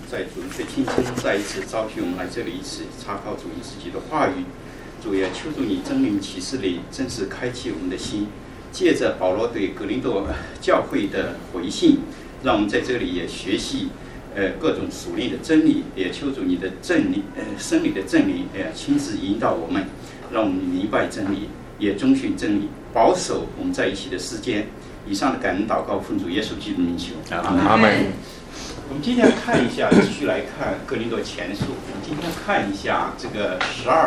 在主的青春再一次召集我们来这里一起查考主耶稣基督的话语。主也求助你真灵启示里正式开启我们的心，借着保罗对格林多教会的回信，让我们在这里也学习各种属灵的真理，也求助你的真理生理的真理亲自引导我们，让我们明白真理，也遵循真理，保守我们在一起的时间。以上的感恩祷告奉主耶稣基督名求， 阿门。 我们今天看一下，继续来看哥林多前书。我们今天看一下这个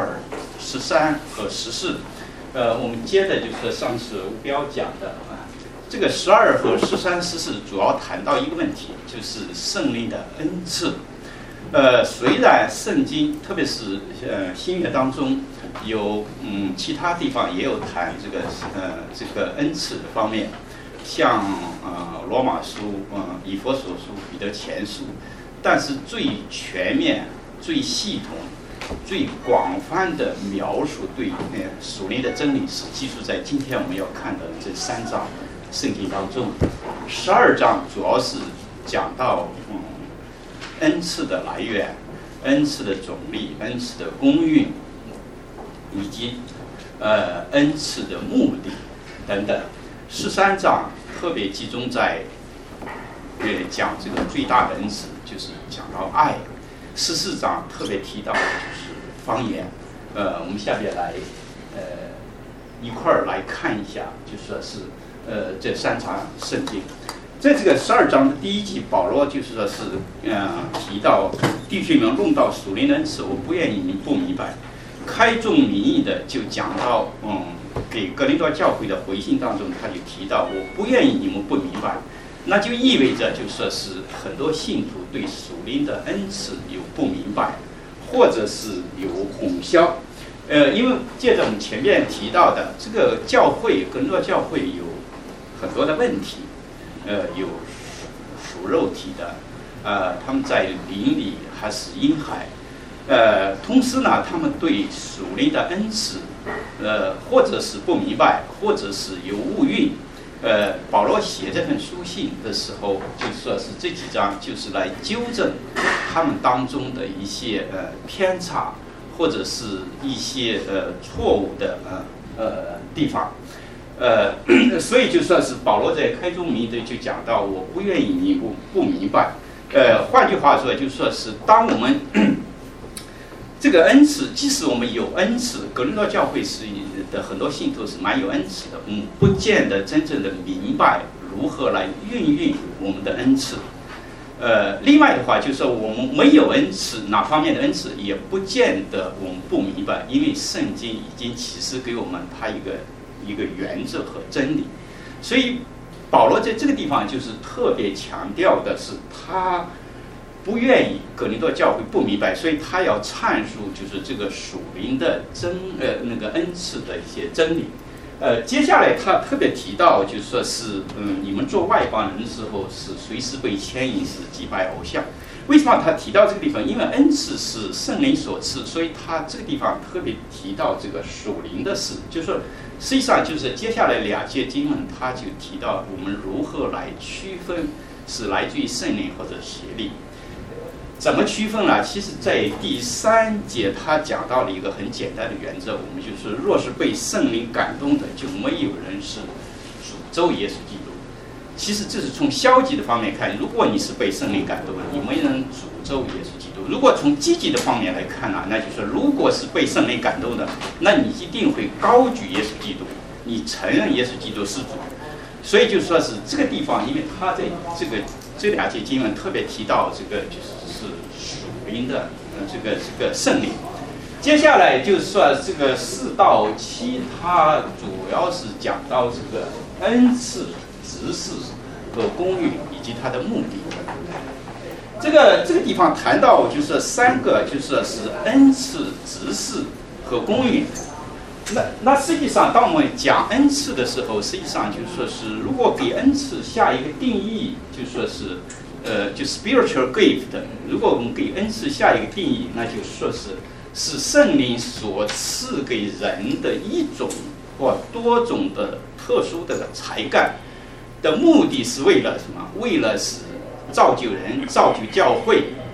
12、13和14。我们接着就是上次吴彪讲的这个12和13、14主要谈到一个问题，就是圣灵的恩赐。虽然圣经，特别是新约当中有其他地方也有谈这个恩赐的方面。像罗马书、以弗所书、彼得前书，但是最全面、最系统、最广泛的描述对属灵的真理是记述在今天我们要看的这3章圣经当中。12章主要是讲到恩赐的来源、恩赐的种类、恩赐的功运，以及恩赐的目的等等。13章特别集中在讲这个最大的恩赐，就是讲到爱。14章特别提到就是方言。我们下边来一块儿来看一下，就说是这3章圣经。在这个12章的第1节，保罗就是说是提到弟兄们论到属灵的恩赐，我不愿意你们不明白。开宗明义的就讲到给格林多教会的回信当中，他就提到我不愿意你们不明白，那就意味着就说是很多信徒对属灵的恩赐有不明白，或者是有混淆。因为借着我们前面提到的这个教会，格林多教会有很多的问题，有属肉体的，他们在灵里还是婴孩。同时呢，他们对属灵的恩赐，或者是不明白，或者是有误运。保罗写这份书信的时候，就说是这几章就是来纠正他们当中的一些偏差，或者是一些错误的地方。所以就算是保罗在开宗明义的就讲到，我不愿意你不明白。换句话说，就说是当我们这个恩赐，即使我们有恩赐，格林多教会是的很多信徒是蛮有恩赐的，不见得真正的明白如何来运用我们的恩赐。另外的话，就是说我们没有恩赐，哪方面的恩赐也不见得我们不明白，因为圣经已经启示给我们它一个原则和真理。所以保罗在这个地方就是特别强调的是他不愿意格林多教会不明白，所以他要阐述就是这个属灵的那个恩赐的一些真理。接下来他特别提到，就是说是你们做外邦人的时候是随时被牵引，是祭拜偶像。为什么他提到这个地方？因为恩赐是圣灵所赐，所以他这个地方特别提到这个属灵的事，就是说实际上就是接下来2节经文，他就提到我们如何来区分是来自于圣灵或者邪灵。怎么区分呢？其实在第3节他讲到了一个很简单的原则，我们就是若是被圣灵感动的，就没有人是诅咒耶稣基督。其实这是从消极的方面看，如果你是被圣灵感动的，你没人诅咒耶稣基督。如果从积极的方面来看呢，那就是如果是被圣灵感动的，那你一定会高举耶稣基督，你承认耶稣基督是主。所以就说是这个地方，因为他在这2节经文特别提到这个就是属灵的这个圣灵。接下来就是说这个4到7，它主要是讲到这个恩赐、职事和功运以及它的目的。这个地方谈到就是3个，就是说是恩赐、职事和功运。那实际上，当我们讲恩赐的时候，实际上就是说是，如果给恩赐下一个定义，就说是，就 spiritual gift。如果我们给恩赐下一个定义，那就说是圣灵所赐给人的一种或多种的特殊的才干，的目的是为了什么？为了是造就人、造就教会，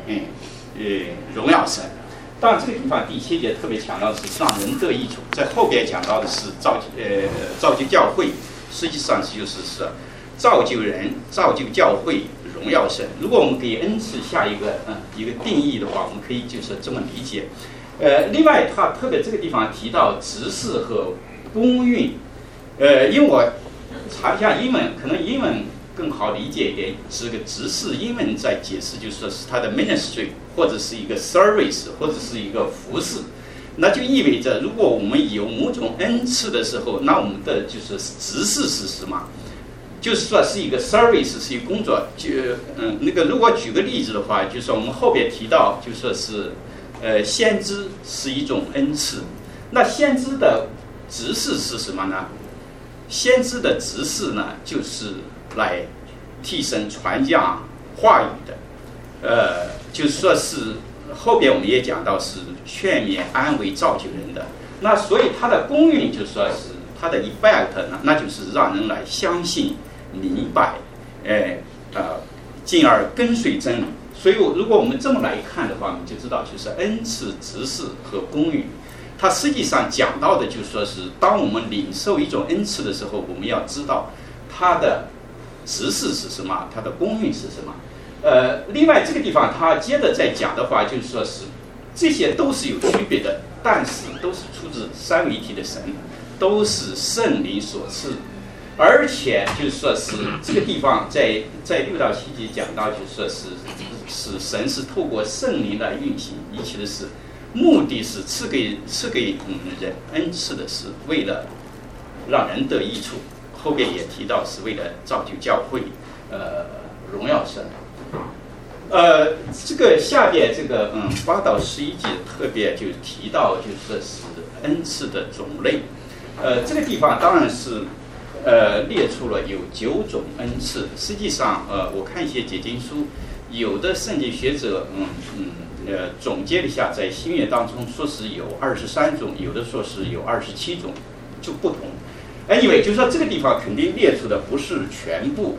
荣耀神。当然，这个地方第7节特别强调的是让人得益处，在后边讲到的是造就教会，实际上就是造就人、造就教会、荣耀神。如果我们给恩赐下一个定义的话，我们可以就是这么理解。另外，他特别这个地方提到执事和公运，因为我查一下英文，可能英文更好理解一点。这个执事英文在解释，就是说是他的 ministry， 或者是一个 service， 或者是一个服饰。那就意味着，如果我们有某种恩赐的时候，那我们的就是执事是什么？就是说是一个 service， 是一个工作。如果举个例子的话，就是说我们后边提到，就说是先知是一种恩赐。那先知的执事是什么呢？先知的执事呢，就是来替神传讲话语的。就是说是后边我们也讲到是劝勉、安慰、造就人的。那所以他的公运就说是他的 effect 呢，那就是让人来相信、明白，进而跟随真理。所以如果我们这么来看的话，我们就知道就是恩赐、执事和公运，它实际上讲到的就是说是当我们领受一种恩赐的时候，我们要知道它的执事是什么，它的公运是什么。另外这个地方他接着再讲的话，就是说是这些都是有区别的，但是都是出自三位一体的神，都是圣灵所赐。而且就是说是这个地方在6到7节讲到，就是说是神是透过圣灵来运行一切的事，目的是赐给人恩赐的是为了让人得益处。后边也提到是为了造就教会，荣耀神。这个下边这个8到11节特别就提到，就说是恩赐的种类。这个地方当然是列出了有9种恩赐。实际上我看一些解经书，有的圣经学者总结了一下，在新约当中说是有23种，有的说是有27种，就不同。anyway， 就是说这个地方肯定列出的不是全部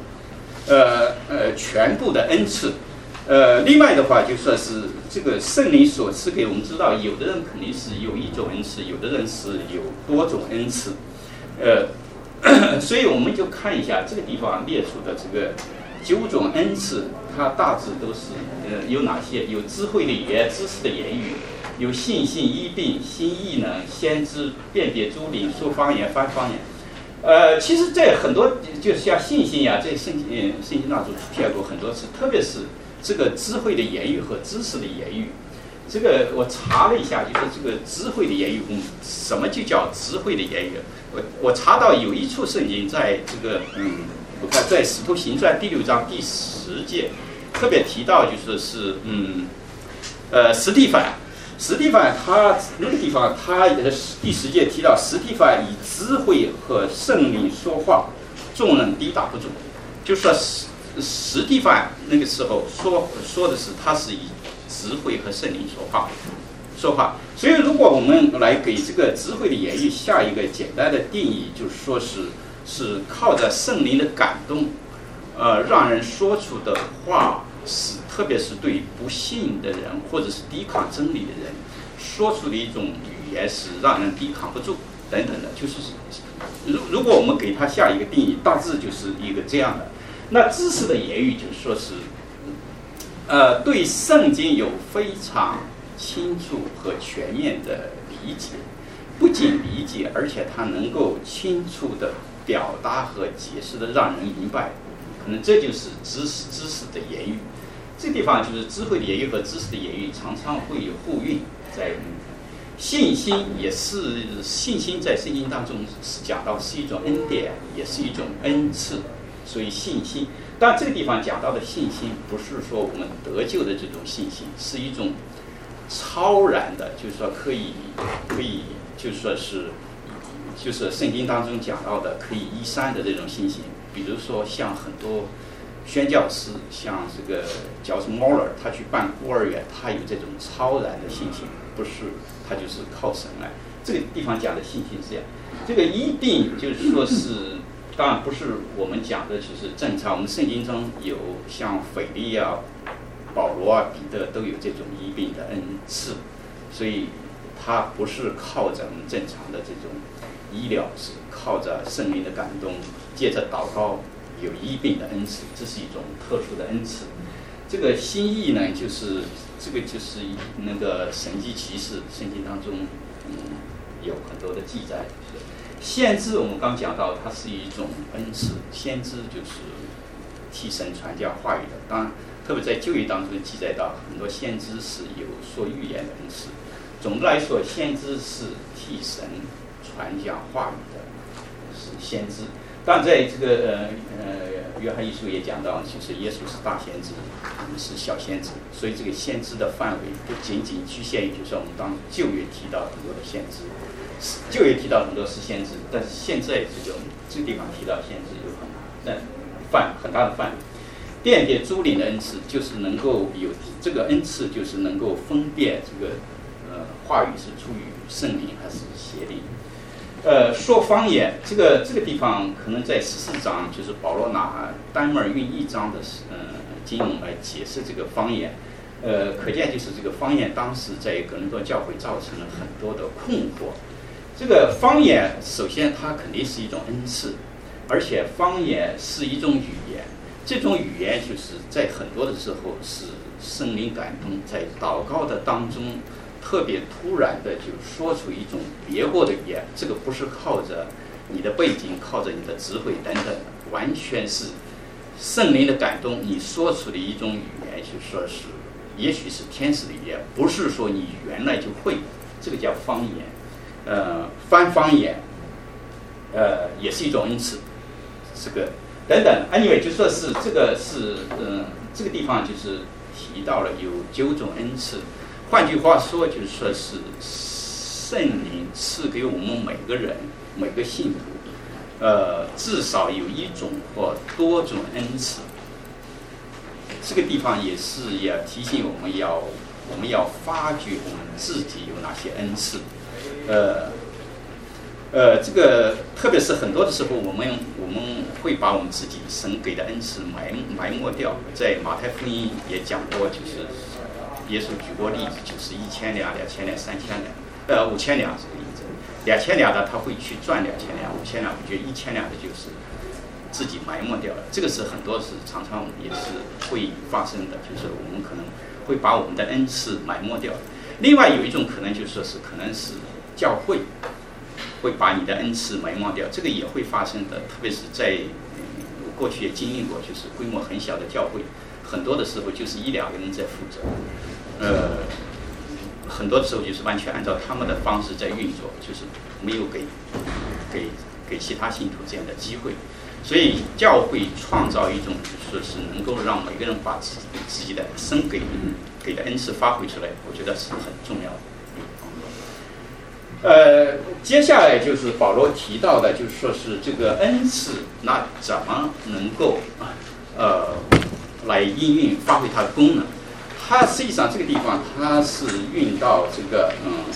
的恩赐。另外的话，就说是这个圣灵所赐给我们知道，有的人肯定是有一种恩赐，有的人是有多种恩赐。所以我们就看一下这个地方列出的这个9种恩赐，它大致都是有哪些？有智慧的语言、知识的言语，有信心、医病、新异能、先知、辨别诸灵、说方言、翻方言。其实这很多就是像信心呀，这圣经当中出现过很多次，特别是这个智慧的言语和知识的言语。这个我查了一下，就是这个智慧的言语，什么就叫智慧的言语？我查到有一处圣经在这个我看在使徒行传第6章第10节特别提到，就说是史蒂凡他那个地方他第10节提到史蒂凡以智慧和圣灵说话，众人抵挡不住。就说史蒂凡那个时候说的是他是以智慧和圣灵说话。所以如果我们来给这个智慧的言语下一个简单的定义，就是说是靠着圣灵的感动，让人说出的话是，特别是对不信的人或者是抵抗真理的人说出的一种语言，是让人抵抗不住等等的。就是如果我们给它下一个定义，大致就是一个这样的。那知识的言语就是说是对圣经有非常清楚和全面的理解，不仅理解，而且他能够清楚的表达和解释的让人明白。可能这就是知识的言语。这地方就是智慧的言语和知识的言语常常会有互运在。信心也是，信心在圣经当中是讲到是一种恩典，也是一种恩赐。所以信心，但这个地方讲到的信心，不是说我们得救的这种信心，是一种超然的，就是说可以，就是说是，就是圣经当中讲到的可以一山的这种信心。比如说像很多宣教师，像这个叫什么 Moller， 他去办孤儿院，他有这种超然的信心，不是他就是靠神来。这个地方讲的信心是这样。这个医病就是说是，当然不是我们讲的，就是正常。我们圣经中有像腓力啊、 保罗啊、彼得都有这种医病的恩赐，所以他不是靠着我们正常的这种医疗，是靠着圣灵的感动，借着祷告有医病的恩赐，这是一种特殊的恩赐。这个心意呢，就是这个就是那个神迹奇事，圣经当中有很多的记载。先知我们刚讲到，它是一种恩赐，先知就是替神传讲话语的。当然，特别在旧约当中记载到很多先知是有说预言的恩赐。总的来说，先知是替神传讲话语的，是先知。当然，在这个约翰一书也讲到，其实耶稣是大先知，我们是小先知，所以这个先知的范围不仅仅局限于，就是我们当旧约提到很多的先知，旧约提到很多是先知，但是现在这个地方提到先知有很大的范围。辨别诸灵的恩赐，就是能够有这个恩赐，就是能够分辨这个话语是出于圣灵还是邪灵。说方言，这个地方可能在14章，就是保罗拿单门运1章的经文来解释这个方言。可见就是这个方言当时在哥林多教会造成了很多的困惑。这个方言首先它肯定是一种恩赐，而且方言是一种语言。这种语言就是在很多的时候是圣灵感动，在祷告的当中特别突然的就说出一种别国的语言，这个不是靠着你的背景，靠着你的智慧等等，完全是圣灵的感动，你说出的一种语言，就说是也许是天使的语言，不是说你原来就会，这个叫方言。翻方言，也是一种恩赐，这个等等 ，anyway 就说是这个是这个地方就是提到了有9种恩赐。换句话说，就是说是圣灵赐给我们每个人、每个信徒，至少有1种或多种恩赐。这个地方也是要提醒我们要发掘我们自己有哪些恩赐。这个特别是很多的时候，我们会把我们自己神给的恩赐埋没掉。在马太福音也讲过，就是耶稣举过例子，就是1000两、2000两、3000两，5000两这个例子。2000两的他会去赚2000两，5000两我觉得1000两的就是自己埋没掉了。这个是很多是常常也是会发生的，就是我们可能会把我们的恩赐埋没掉。另外有一种可能就是说是可能是教会会把你的恩赐埋没掉，这个也会发生的。特别是在我过去也经历过，就是规模很小的教会，很多的时候就是1-2个人在负责，很多的时候就是完全按照他们的方式在运作，就是没有给其他信徒这样的机会。所以教会创造一种就是说是能够让每个人把自己的神给的恩赐发挥出来，我觉得是很重要的。接下来就是保罗提到的，就是说是这个恩赐，那怎么能够来应用发挥它的功能？它实际上这个地方它是运到这个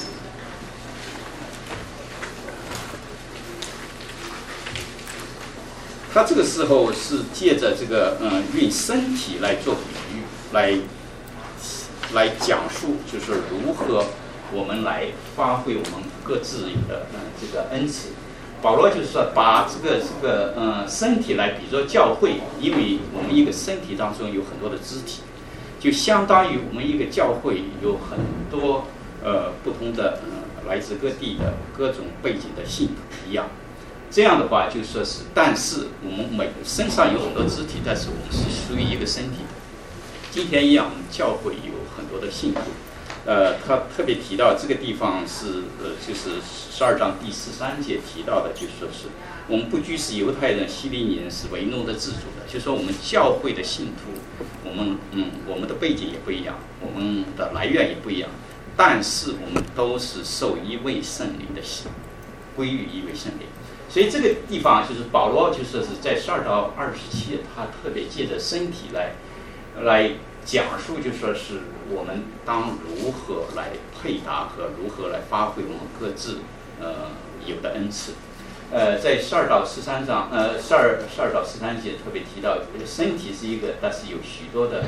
它这个时候是借着这个运身体来做比喻，来讲述，就是如何我们来发挥我们各自的这个恩赐。保罗就是说把这个身体来比作教会，因为我们一个身体当中有很多的肢体，就相当于我们一个教会有很多不同的来自各地的各种背景的信徒一样。这样的话就说是，但是我们每个身上有很多肢体，但是我们是属于一个身体。今天一样，我们教会有很多的信徒。他特别提到这个地方是就是12章第13节提到的，就说是我们不拘是犹太人、希利尼人，是为奴的自主的。就说我们教会的信徒，我们的背景也不一样，我们的来源也不一样，但是我们都是受一位圣灵的洗，归于一位圣灵。所以这个地方就是保罗就说是在12到27，他特别借着身体来讲述，就说是我们当如何来配搭和如何来发挥我们各自有的恩赐。在12到13章，12到13节特别提到身体是一个，但是有许多的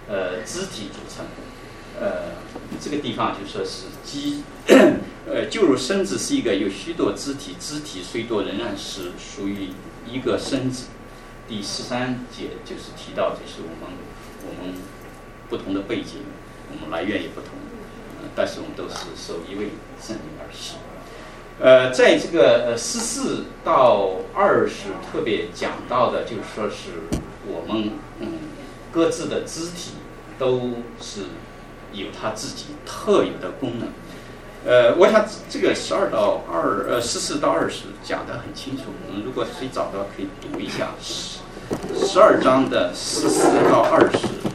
肢体组成。这个地方就说是就如身子是一个有许多肢体，肢体虽多仍然是属于一个身子。第13节就是提到，就是我们不同的背景，我们来源也不同，但是我们都是受一位圣灵而洗。在这个14到20特别讲到的，就是说是我们各自的肢体都是有它自己特有的功能。我想这个14到20讲得很清楚。如果谁找到可以读一下12章的14到20。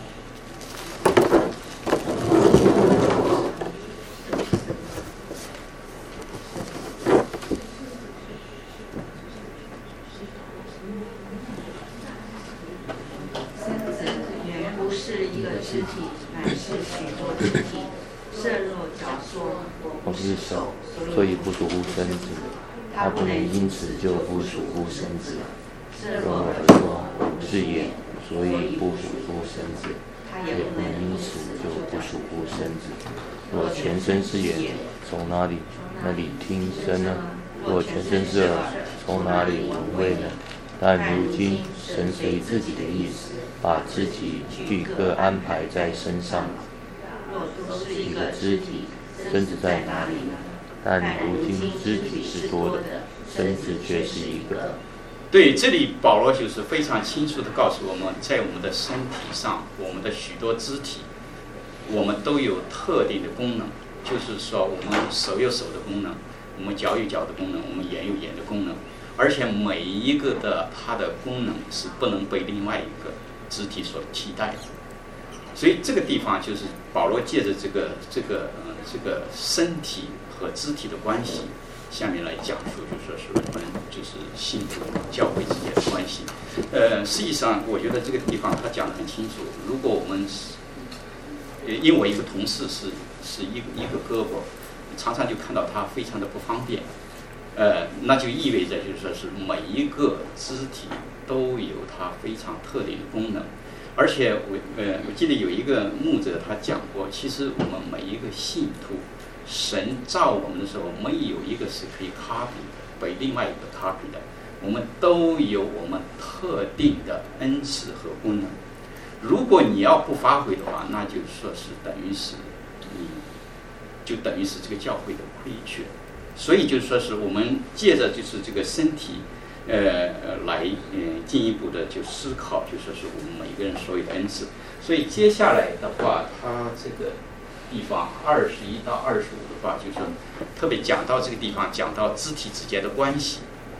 原不是一个肢体，乃是许多肢体。设若脚说我不是手， 所以不属乎身子，他不能因此就不属乎身子。若耳说我不是眼，所以不属乎身子，他也不能因此就不属乎身子。若全身是眼，从哪里听声呢？若全身是耳，从哪里闻味呢？但如今神随自己的意思，把肢体俱各安排在身上。一个肢体，身子在哪里呢？但如今肢体是多的，身子却是一个。 对，这里保罗就是非常清楚地告诉我们，在我们的身体上，我们的许多肢体，我们都有特定的功能。就是说，我们手有手的功能，我们脚有脚的功能，我们眼有眼的功能，而且每一个的它的功能是不能被另外一个肢体所替代的。所以这个地方就是保罗借着这个身体和肢体的关系，下面来讲述，就说是我们就是信徒教会之间的关系。实际上我觉得这个地方他讲得很清楚。如果我们因为我一个同事是一个胳膊，常常就看到他非常的不方便，那就意味着就是说是每一个肢体都有它非常特定的功能。而且我记得有一个牧者他讲过，其实我们每一个信徒，神造我们的时候，没有一个是可以 copy 被另外一个 copy 的，我们都有我们特定的恩赐和功能。如果你要不发挥的话，那就说是等于是这个教会的亏缺。所以就说是我们借着就是这个身体来进一步的就思考，就说是我们每个人所有的恩赐。所以接下来的话，他这个地方21到25的话，就是特别讲到这个地方，讲到肢体之间的关系，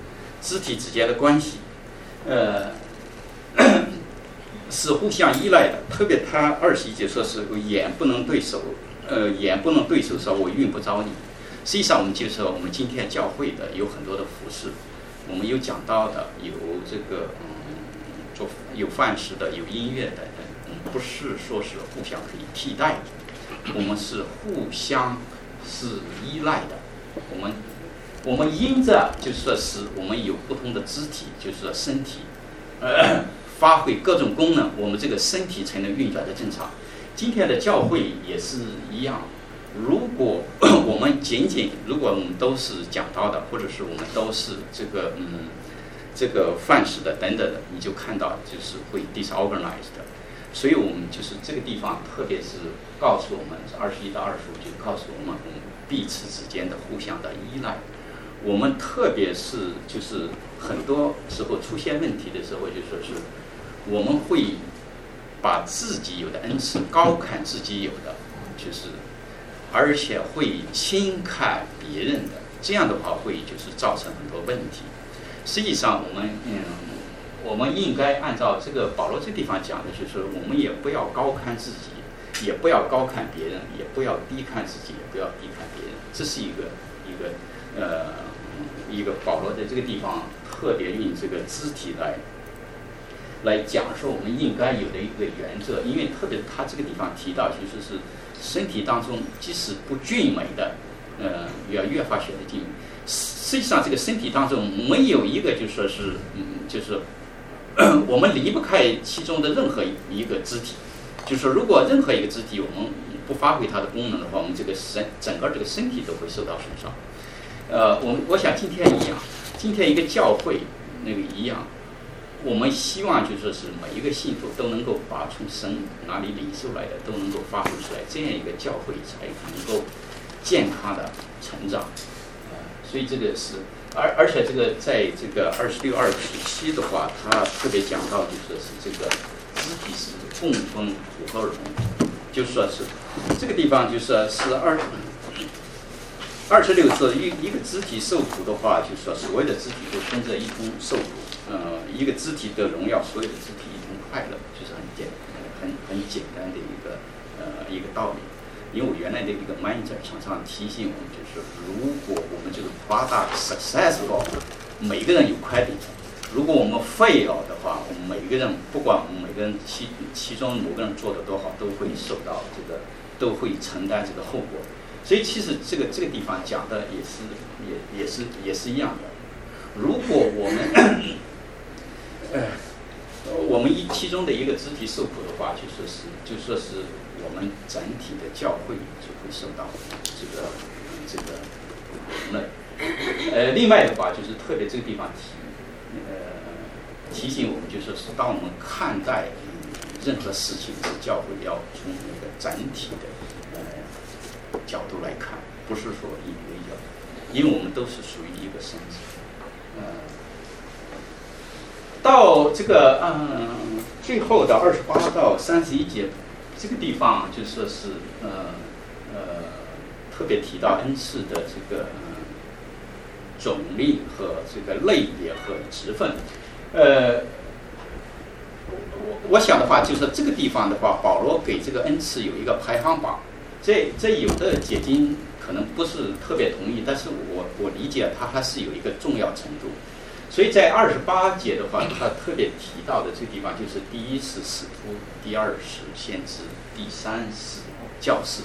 是互相依赖的。特别他21节说是眼不能对手说我用不着你。实际上我们就是我们今天教会的有很多的服事，我们有讲到的，有这个有饭食的，有音乐的，不是说是互相可以替代的，我们是互相是依赖的。我们因着就是说是我们有不同的肢体，就是说身体发挥各种功能，我们这个身体才能运转的正常。今天的教会也是一样。如果我们都是讲道的，或者是我们都是这个范式的等等的，你就看到就是会 disorganized 的。所以我们就是这个地方，特别是告诉我们21到25就告诉我们彼此之间的互相的依赖。我们特别是就是很多时候出现问题的时候，就说是我们会把自己有的恩赐高看自己有的，就是而且会轻看别人的，这样的话会就是造成很多问题。实际上我们应该按照这个保罗这地方讲的，就是我们也不要高看自己，也不要高看别人，也不要低看自己，也不要低看别人。这是一个保罗在这个地方特别用这个肢体来讲说我们应该有的一个原则。因为特别他这个地方提到，其实是身体当中即使不俊美的，要越发显得俊美。实际上这个身体当中没有一个就说是就是我们离不开其中的任何一个肢体， 就是说，如果任何一个肢体我们不发挥它的功能的话，我们这个整个这个身体都会受到损伤。我想今天一样，今天一个教会那个一样，我们希望就说是每一个信徒都能够把从神哪里领受来的都能够发挥出来，这样一个教会才能够健康的成长。所以这个是，而且这个在这个26、27的话，他特别讲到就说是这个肢体是共分五个荣，就说是这个地方就说是26说一个肢体受苦的话，就说所有的肢体都跟着一同受苦。一个肢体的荣耀，所有的肢体一同快乐，就是很简单的一个道理。因为我原来的一个 manager 常常提醒我们，就是如果我们这个 product successful， 每个人有 credit。如果我们 fail 的话，我们每个人不管我们每个人其中某个人做的多好，都会受到都会承担这个后果。所以其实这个地方讲的也是一样的。如果我们其中的一个肢体受苦的话，就说是我们整体的教会就会受到这个累。另外的话就是特别这个地方提醒我们，就是当我们看待任何事情的教会，要从那个整体的角度来看，不是说一个一个，因为我们都是属于一个身体。到这个最后的28到31节，这个地方就说是特别提到恩赐的这个种类和这个类别和职分。我想的话，就是这个地方的话，保罗给这个恩赐有一个排行榜。这有的解经可能不是特别同意，但是我理解它还是有一个重要程度。所以在28节的话，他特别提到的这个地方，就是第一是使徒，第二是先知，第三是教士。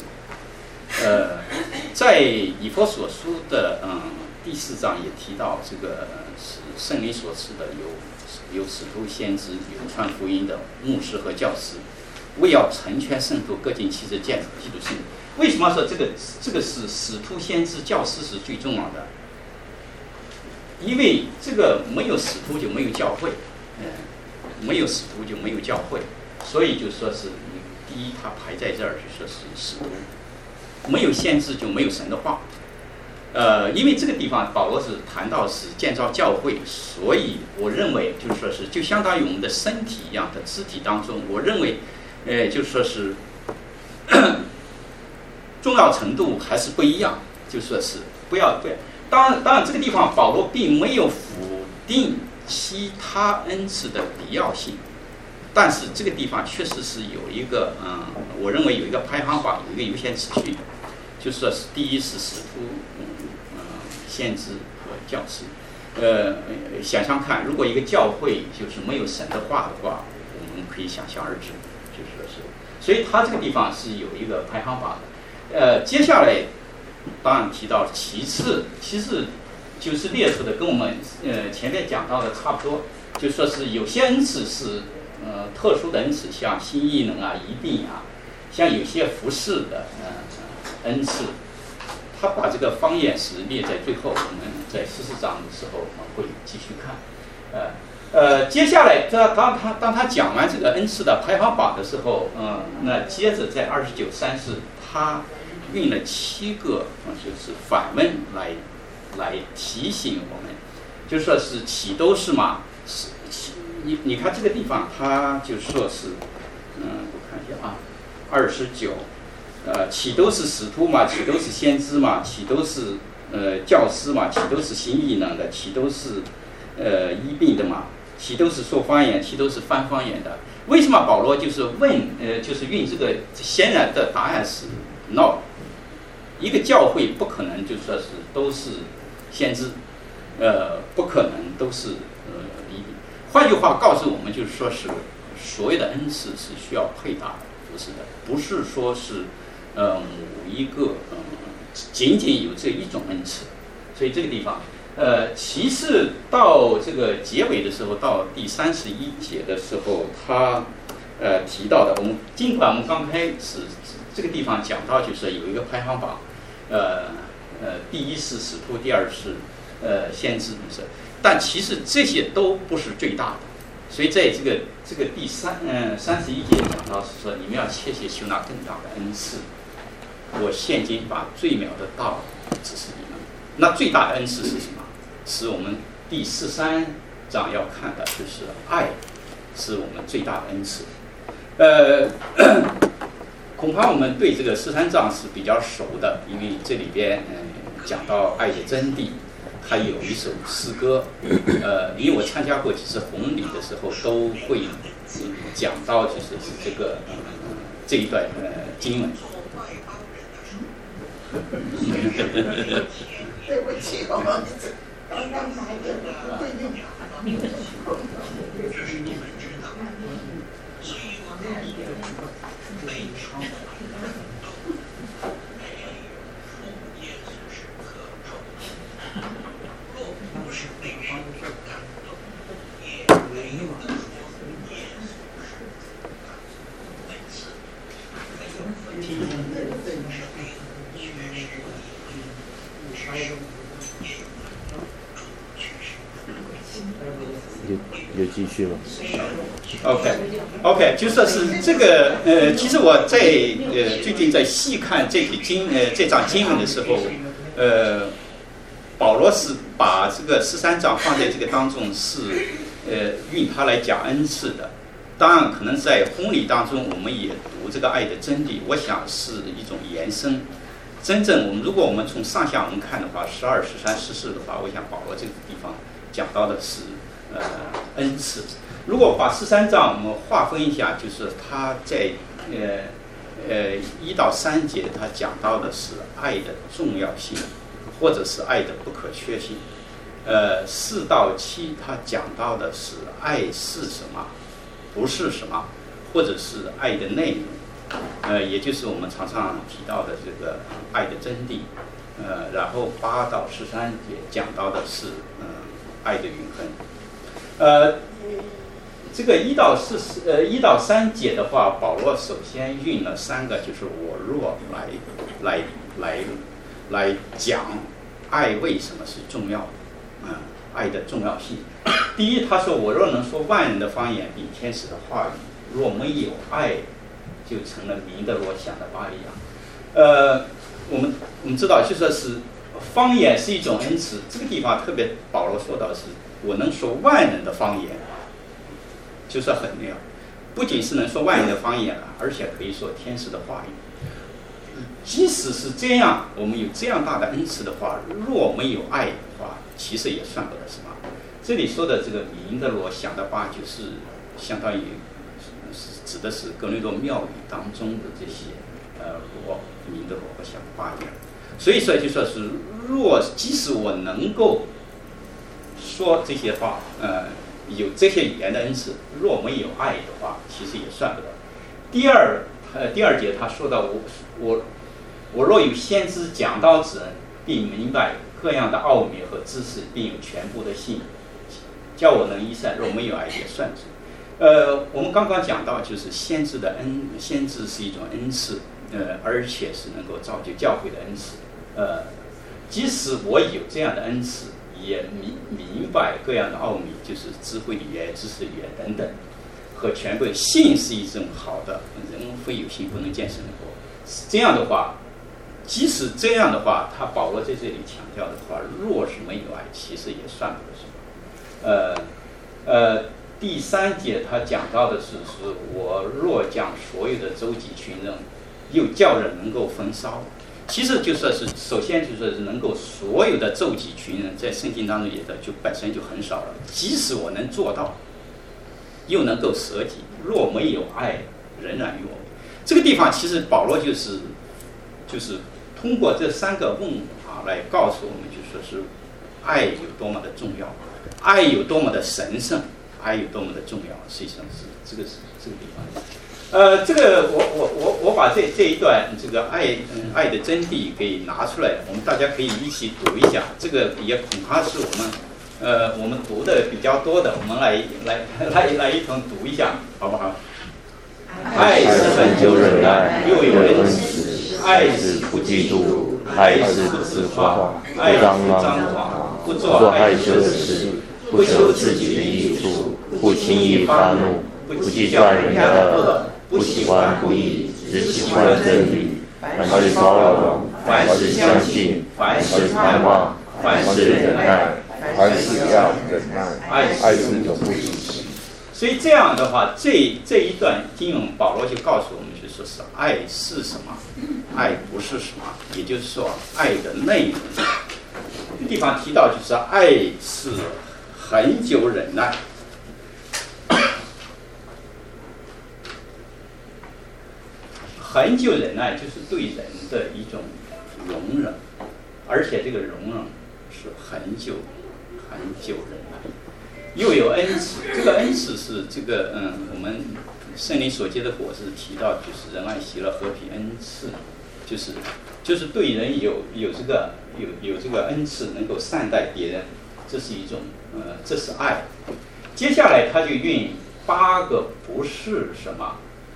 在以弗所书的第4章也提到，这个是圣灵所赐的有使徒、先知，有传福音的牧师和教师，为要成全圣徒，各尽其职，建基督身体。为什么说这个是使徒、先知、教师是最重要的？因为这个没有使徒就没有教会，没有使徒就没有教会，所以就说是第一，他排在这儿，就说是使徒，没有先知就没有神的话。因为这个地方保罗是谈到是建造教会，所以我认为就说是就相当于我们的身体一样的肢体当中，我认为就说是重要程度还是不一样，就说是不要。当然，这个地方保罗并没有否定其他恩赐的必要性，但是这个地方确实是有一个我认为有一个排行榜，有一个优先次序的，就是说是第一是使徒、先知和教师。想想看，如果一个教会就是没有神的话的话，我们可以想象而知，就说是，所以他这个地方是有一个排行榜的。接下来。当然提到其次就是列出的跟我们前面讲到的差不多，就说是有些恩赐是特殊的恩赐，像新异能啊、医病啊，像有些服侍的恩赐，他把这个方言是列在最后。我们在14章的时候我们会继续看。接下来当他讲完这个恩赐的排行榜的时候，那接着在29、30他用了7个就是反问来提醒我们，就说是岂都是嘛？你看这个地方，他就说是，我看一下啊，29，岂都是使徒嘛？岂都是先知嘛？岂都是教师嘛？岂都是行异能的？岂都是医病的嘛？岂都是说方言？岂都是翻方言的？为什么保罗就是就是用这个？显然的答案是 no。一个教会不可能就说是都是先知，不可能都是医病。换句话告诉我们，就是说是所有的恩赐是需要配搭的，不是的，不是说是某一个仅仅有这一种恩赐。所以这个地方，其次到这个结尾的时候，到第31节的时候，他提到的。尽管我们刚开始这个地方讲到，就是有一个排行榜，第一是使徒，第二是先知，但其实这些都不是最大的。所以在这个第31节讲到是说，你们要切切求那更大的恩赐。我现今把最妙的道指示你们。那最大的恩赐是什么？是我们第43章要看的，就是爱，是我们最大的恩赐。恐怕我们对这个13章是比较熟的，因为这里边讲到爱的真谛，它有一首诗歌，因为我参加过几次弘礼的时候，都会讲到就是这个这一段经文。 对不起，我刚刚买的不对用。 有继续吗 ？OK， 就说是这个其实我在最近在细看这章经文的时候，保罗是把这个13章放在这个当中是用它来讲恩赐的。当然，可能在婚礼当中，我们也读这个爱的真理，我想是一种延伸。真正如果我们从上下文看的话，12、13、14的话，我想保罗这个地方讲到的是恩赐。如果把13章我们划分一下，就是他在1到3节他讲到的是爱的重要性，或者是爱的不可缺性。4到7他讲到的是爱是什么，不是什么，或者是爱的内容。也就是我们常常提到的这个爱的真谛。然后8到13节讲到的是爱的永恒。这个1到3节的话，保罗首先用了3个，就是我若来讲爱为什么是重要的，爱的重要性。第一，他说我若能说万人的方言并天使的话语，若没有爱，就成了鸣的锣响的巴利亚。我们知道，就说是方言是一种恩赐。这个地方特别保罗说到是，我能说万人的方言，就是很妙。不仅是能说万人的方言，而且可以说天使的话语。即使是这样，我们有这样大的恩赐的话，若没有爱的话，其实也算不得什么。这里说的这个鸣的锣响的巴，就是相当于指的是格雷多庙宇当中的这些锣，鸣的锣和响的巴一样。所以说就说是，即使我能够说这些话，有这些语言的恩赐，若没有爱的话，其实也算不得。第二节他说到我若有先知讲道之恩，并明白各样的奥秘和知识，并有全部的信，叫我能一善，若没有爱也算之。我们刚刚讲到，就是先知是一种恩赐，而且是能够造就教会的恩赐。即使我有这样的恩赐，也明白各样的奥秘，就是智慧语言、知识语言等等，和全部信是一种好的，人非有信不能见神的国。这样的话，即使这样的话，保罗在这里强调的话，若是没有爱，其实也算不得什么。第3节他讲到的是我若将所有的周济群人，又叫人能够焚烧。其实就说是，首先就说是能够所有的周济群人，在圣经当中也就本身就很少了。即使我能做到，又能够舍己，若没有爱，仍然与我。这个地方其实保罗就是通过这3个问法来告诉我们，就说是爱有多么的重要，爱有多么的神圣，爱有多么的重要。实际上是这个地方。这个我把这一段这个爱的真谛给拿出来，我们大家可以一起读一下。这个也恐怕是我们读的比较多的，我们来一同读一下，好不好？ 爱是恒久忍耐，又有恩慈；爱是不嫉妒，爱是不自夸，爱是不张狂，不做害羞的事，不求自己的益处，不轻易发怒，不计较人家的恶，不喜欢不义，只喜欢真理。凡事包容，凡事相信，凡事盼望，凡事忍耐， 凡事要忍耐，爱是永不止息。 所以这样的话，这一段经文，保罗就告诉我们，就说是爱是什么，爱不是什么，也就是说，爱的内容。这地方提到就是爱是恒久忍耐。恒久忍耐就是对人的一种容忍，而且这个容忍是很久忍耐。又有恩慈，这个恩慈是这个我们圣灵所结的果子提到，就是仁爱、喜乐、和平、恩慈，就是对人有这个恩慈，能够善待别人，这是一种这是爱。接下来他就运8个不是什么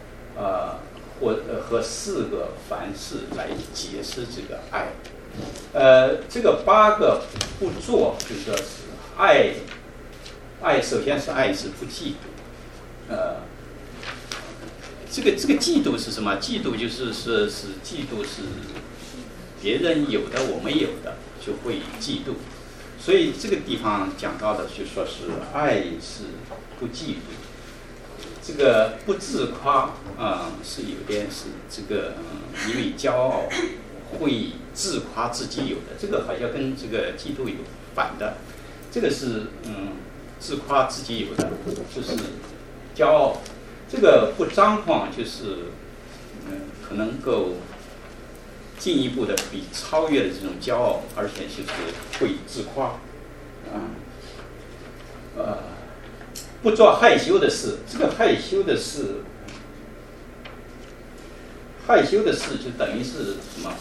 和4个凡事来解释这个爱。这个8个不做，就说是爱首先是爱是不嫉妒。这个嫉妒是什么？嫉妒就是嫉妒是别人有的我没有的就会嫉妒。所以这个地方讲到的就说是爱是不嫉妒。这个不自夸是有点是这个因为骄傲会自夸自己有的，这个好像跟这个嫉妒有反的。这个是自夸自己有的，就是骄傲。这个不张狂就是可能够进一步的比超越了这种骄傲，而且就是会自夸不做害羞的事。这个害羞的事就等于是什么？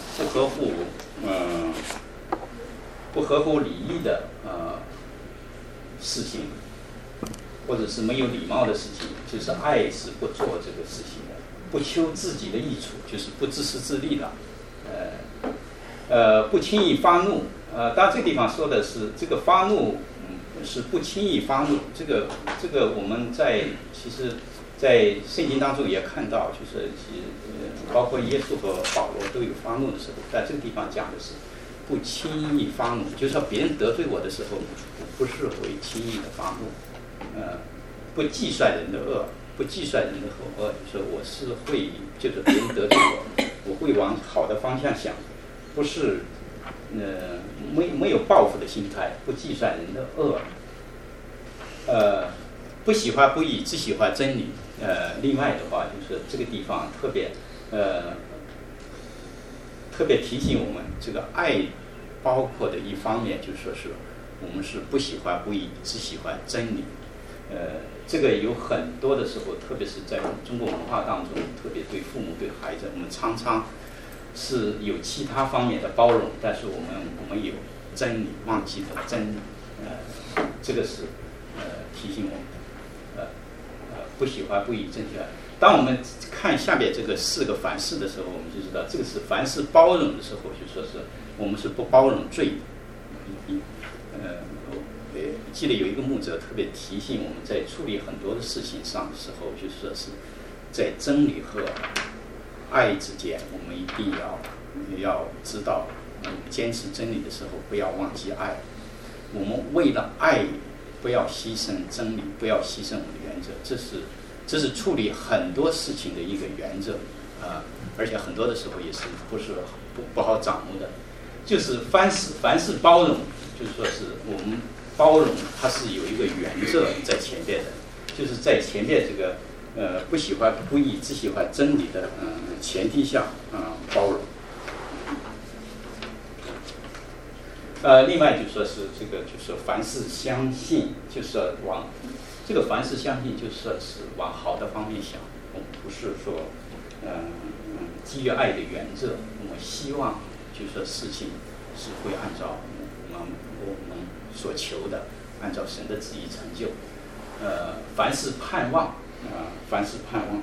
不合乎礼仪的事情，或者是没有礼貌的事情，就是爱是不做这个事情的。不求自己的益处，就是不自私自利的。不轻易发怒。当然这个地方说的是这个发怒是不轻易发怒。这个我们其实在圣经当中也看到，就是包括耶稣和保罗都有发怒的时候，在这个地方讲的是不轻易发怒，就是说别人得罪我的时候，不是会轻易的发怒。不计算人的恶，不计算人的恶，就是我是会，就是别人得罪我会往好的方向想，不是没有报复的心态，不计算人的恶。不喜欢不义，只喜欢真理。另外的话，就是这个地方特别提醒我们，这个爱包括的一方面，就说是我们是不喜欢不义，只喜欢真理。这个有很多的时候，特别是在中国文化当中，特别对父母对孩子，我们常常是有其他方面的包容，但是我们有真理，忘记了真理。这个是提醒我们不喜欢不义，正确。当我们看下面这个4个凡事的时候，我们就知道这个是凡事包容的时候，就说是我们是不包容罪。记得有一个牧者特别提醒我们，在处理很多的事情上的时候，就说是在真理和爱之间，我们一定要知道，坚持真理的时候不要忘记爱。我们为了爱，不要牺牲真理，不要牺牲我们的原则，这是处理很多事情的一个原则而且很多的时候也是不好掌握的。就是凡事包容，就是说是我们包容，它是有一个原则在前面的，就是在前面这个不喜欢不义，只喜欢真理的前提下包容。另外就说是这个，就是凡事相信，就是往这个凡事相信，就说是往好的方面想，不是说基于爱的原则，我们希望就说事情是会按照我们所求的，按照神的旨意成就。凡事盼望，凡事盼望，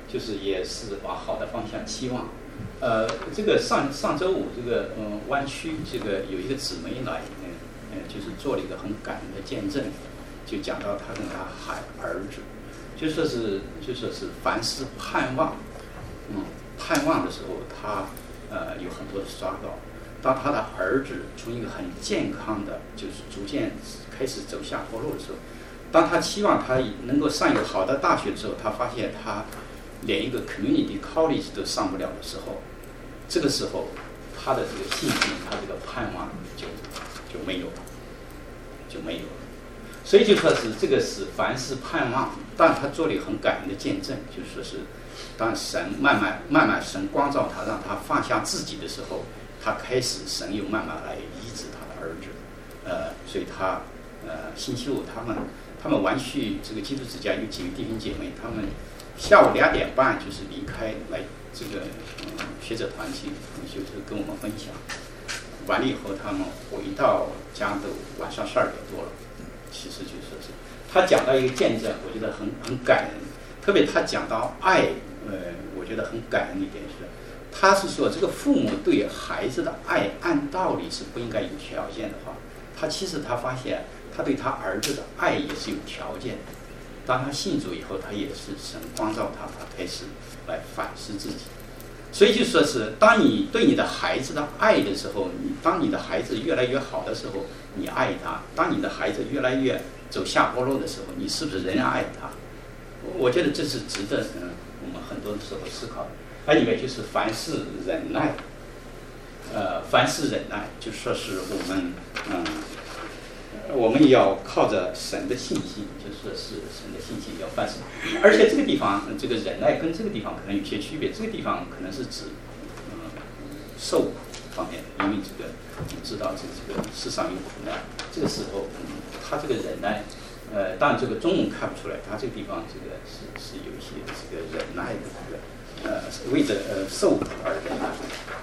就是也是往好的方向期望。这个上周五这个湾区这个有一个姊妹来，就是做了一个很感人的见证，就讲到她跟她儿子，就说是凡事盼望，盼望的时候，他有很多的struggle。当他的儿子从一个很健康的，就是逐渐开始走下坡路的时候，当他期望他能够上一个好的大学的时候，他发现他连一个 community college 都上不了的时候，这个时候他的这个信心，他这个盼望就没有了，就没有了。所以就说是这个是凡是盼望，但他做了一个很感人的见证，就说是当神慢慢神光照他，让他放下自己的时候，他开始神又慢慢来医治他的儿子。所以他新秀他们完去这个基督之家有几个弟兄姐妹，他们下午2点半就是离开来这个学者团体，就是跟我们分享。完了以后，他们回到家都晚上12点多了。其实就说是他讲到一个见证，我觉得很感人。特别他讲到爱，我觉得很感人的一点是，他是说这个父母对孩子的爱，按道理是不应该有条件的话，其实他发现他对他儿子的爱也是有条件的。当他信主以后，他也是神光照他开始来反思自己。所以就说是，当你对你的孩子的爱的时候，当你的孩子越来越好的时候，你爱他；当你的孩子越来越走下坡路的时候，你是不是仍然爱他？我觉得这是值得我们很多时候思考的。还有一个就是凡事忍耐，凡事忍耐，就说是我们要靠着神的信心，就说是神的信心要凡事。而且这个地方这个忍耐跟这个地方可能有些区别，这个地方可能是指受苦方面，因为这个我们知道这个世上有苦难，这个时候他这个忍耐，当然这个中文看不出来，他这个地方这个是有一些这个忍耐的这个为着受苦而忍耐。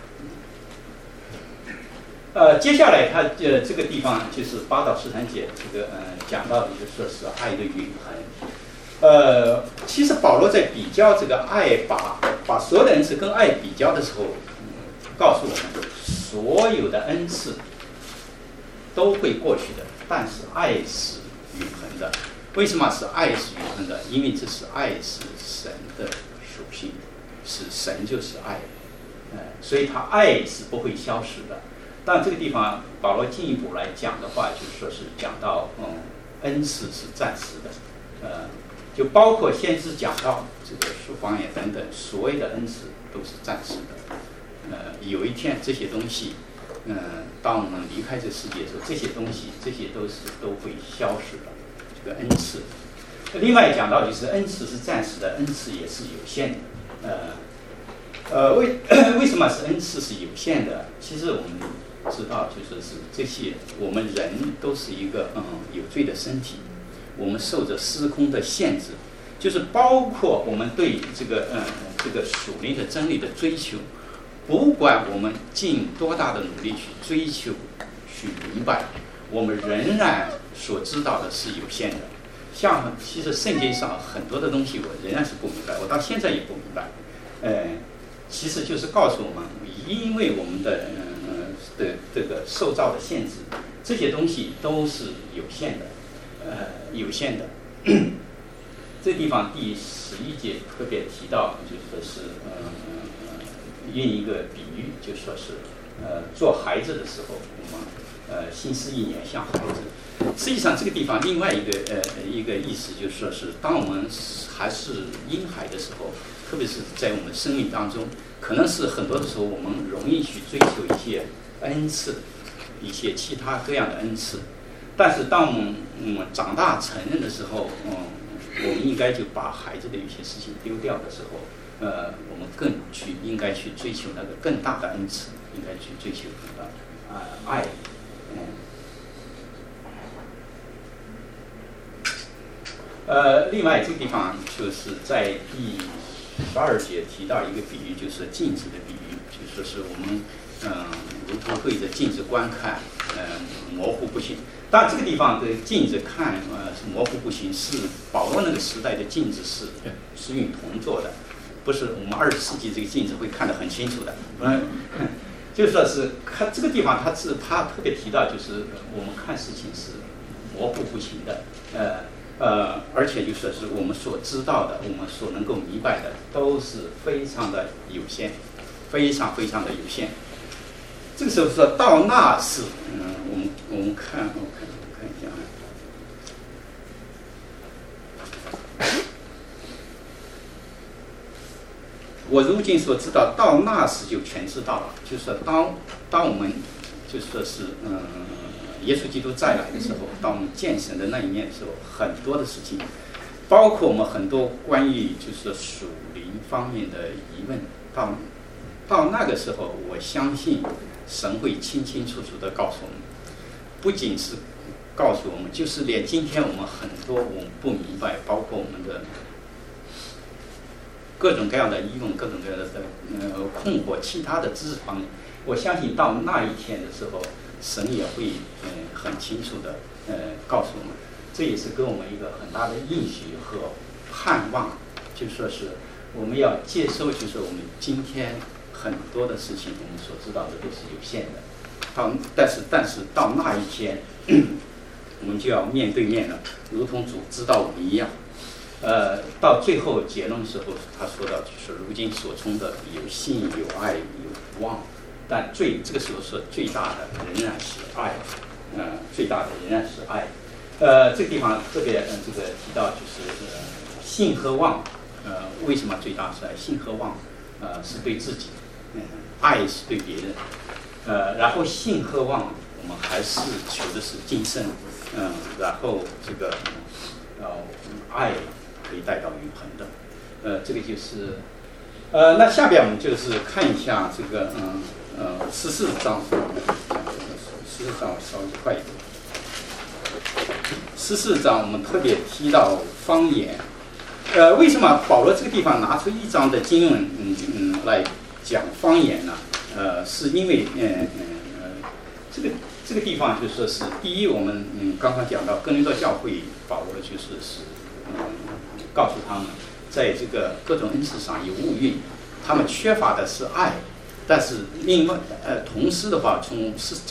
接下来他这个地方就是8到13节，这个讲到的就说是爱的永恒。其实保罗在比较这个爱，把所有的恩赐跟爱比较的时候，告诉我们所有的恩赐都会过去的，但是爱是永恒的。为什么是爱是永恒的？因为这是爱是神的属性，是神就是爱，所以他爱是不会消失的。但这个地方保罗进一步来讲的话，就是说是讲到恩赐是暂时的，就包括先知讲到这个说方言等等，所谓的恩赐都是暂时的。有一天这些东西，当我们离开这个世界的时候，这些东西这些都会消失的。这个恩赐，另外讲到就是恩赐是暂时的，恩赐也是有限的。为什么是恩赐是有限的？其实我们知道，就说是这些我们人都是一个有罪的身体，我们受着时空的限制，就是包括我们对这个属灵的真理的追求，不管我们尽多大的努力去追求、去明白，我们仍然所知道的是有限的。像其实圣经上很多的东西，我仍然是不明白，我到现在也不明白。其实就是告诉我们，因为我们的这个受造的限制，这些东西都是有限的，有限的。这地方第11节特别提到，就说是用一个比喻，就说是做孩子的时候，我们心思意念像孩子。实际上这个地方另外一个意思，就是说是当我们还是婴孩的时候，特别是在我们生命当中，可能是很多的时候我们容易去追求一些恩赐，一些其他各样的恩赐。但是当我们长大成人的时候，我们应该就把孩子的一些事情丢掉的时候，我们应该去追求那个更大的恩赐，应该去追求爱。另外这个地方就是在第12节提到一个比喻，就是镜子的比喻，就说是我们如同对着镜子观看，模糊不清。但这个地方的镜子看是模糊不清，是保罗那个时代的镜子是用铜做的， 不是我们20世纪这个镜子会看得很清楚的。就说是看这个地方，他特别提到，就是我们看事情是模糊不清的，而且就说是我们所知道的，我们所能够明白的，都是非常的有限，非常非常的有限。这个时候说到那时，我们看一下。我如今所知道，到那时就全知道了。就是说当我们就说是耶稣基督再来的时候，当我们见神的那一面的时候，很多的事情，包括我们很多关于就是属灵方面的疑问，到那个时候，我相信神会清清楚楚地告诉我们，不仅是告诉我们，就是连今天我们很多我们不明白，包括我们的各种各样的疑问，各种各样的困惑，其他的知识方面，我相信到那一天的时候，神也会很清楚的告诉我们，这也是给我们一个很大的应许和盼望，就说是我们要接受，就是我们今天很多的事情，我们所知道的都是有限的，但是到那一天，我们就要面对面了，如同主知道我们一样。到最后结论的时候，他说到就是如今所充的有信、有爱、有望，但这个时候说最大的仍然是爱，最大的仍然是爱。这个地方特别这个提到就是信和望，为什么最大是爱？信和望是对自己，爱是对别人，然后信和望我们还是求的是今生，然后这个爱可以带到永恒的，这个就是那下边我们就是看一下这个14章，14章稍微快一点。14章我们特别提到方言，为什么保罗这个地方拿出一章的经文来讲方言呢？是因为这个地方就说是第一，我们刚刚讲到哥林多教会，保罗就是告诉他们，在这个各种恩赐上有误运，他们缺乏的是爱，但是另外同时的话，从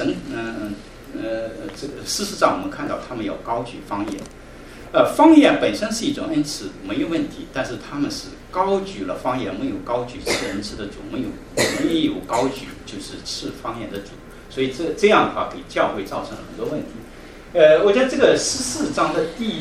这个事实上我们看到他们要高举方言，方言本身是一种恩赐，没有问题，但是他们是高举了方言，没有高举赐恩赐的主，没有高举就是赐方言的主，所以这样的话给教会造成了很多问题。我觉得这个14章的第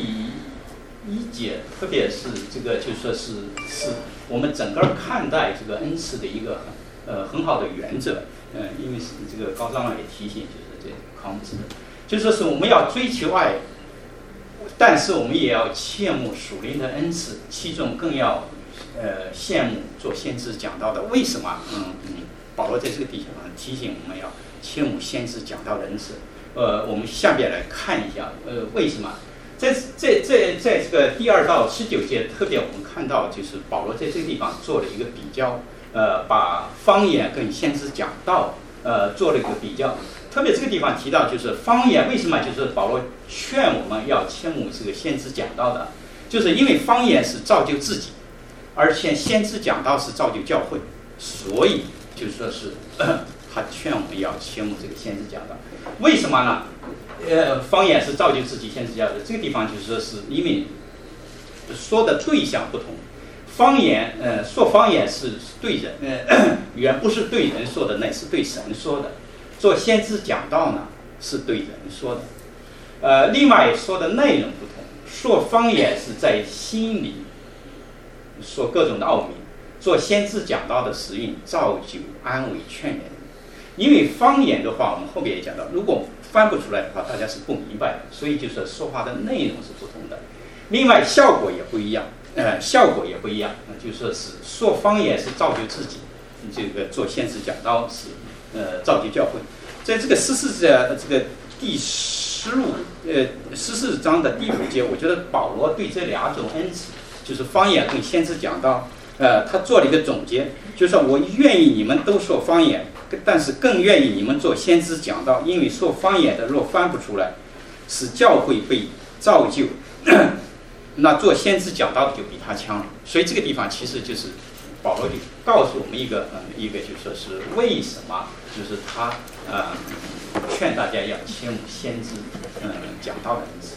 1节，特别是这个就说是我们整个看待这个恩赐的一个很好的原则。因为是这个高长老也提醒，就是这康子，就说是我们要追求爱，但是我们也要切慕属灵的恩赐，其中更要羡慕做先知讲道的。为什么？保罗在这个地方提醒我们要切慕先知讲道的恩赐。我们下边来看一下，为什么？在这个第2到19节，特别我们看到就是保罗在这个地方做了一个比较，把方言跟先知讲道做了一个比较。特别这个地方提到就是方言，为什么就是保罗劝我们要切慕这个先知讲道的，就是因为方言是造就自己，而且先知讲道是造就教会，所以就说是他劝我们要切慕这个先知讲道。为什么呢？方言是造就自己，先知讲道。这个地方就是说是因为说的对象不同。方言，说方言是对人，原不是对人说的，乃是对神说的。做先知讲道呢，是对人说的。另外说的内容不同，说方言是在心里说各种的奥秘，做先知讲道的时运造就安慰劝勉人。因为方言的话，我们后面也讲到，如果翻不出来的话，大家是不明白的，所以就是说话的内容是不同的。另外效果也不一样，就说是说方言是造就自己，这个做先知讲道是造就教会。在这个这个第14章的第5节，我觉得保罗对这2种恩赐，就是方言跟先知讲道，他做了一个总结，就是说我愿意你们都说方言，但是更愿意你们做先知讲道，因为说方言的若翻不出来，使教会被造就，那做先知讲道的就比他强了。所以这个地方其实就是保罗就告诉我们一个就说是为什么，就是他劝大家要切慕先知讲道的意思。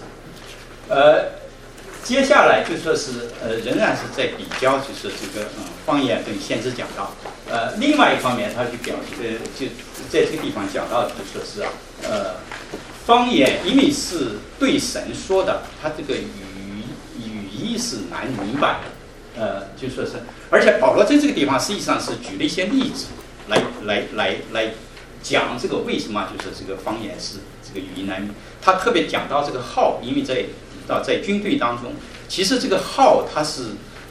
接下来就说是仍然是在比较，就是这个方言跟先知讲道。另外一方面，他就表示就在这个地方讲到，就说是方言因为是对神说的，他这个语义是难明白的。就说是，而且保罗在这个地方实际上是举了一些例子来讲这个为什么就是这个方言是这个语义难明。他特别讲到这个号，因为在军队当中，其实这个号它是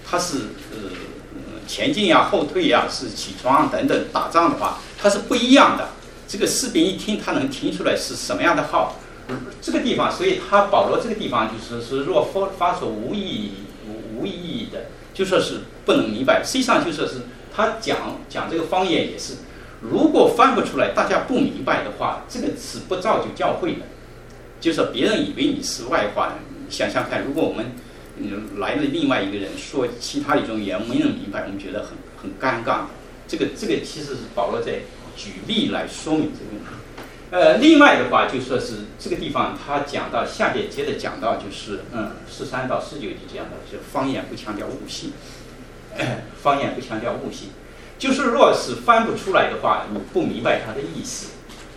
前进呀、后退呀、是起床等等，打仗的话它是不一样的。这个士兵一听，他能听出来是什么样的号。这个地方，所以保罗这个地方就是若发出无意义的，就说是不能明白。实际上就说是他讲这个方言也是，如果翻不出来，大家不明白的话，这个是不造就教会的。就是说别人以为你是外化人，想想看，如果我们来了另外一个人说其他的一种语言，没人明白，我们觉得很尴尬。这个其实是保罗在举例来说明这个问题。另外的话就说是这个地方他讲到下边接着讲到就是13到19节讲到就是方言不强调悟性，方言不强调悟性，就是若是翻不出来的话，你不明白它的意思。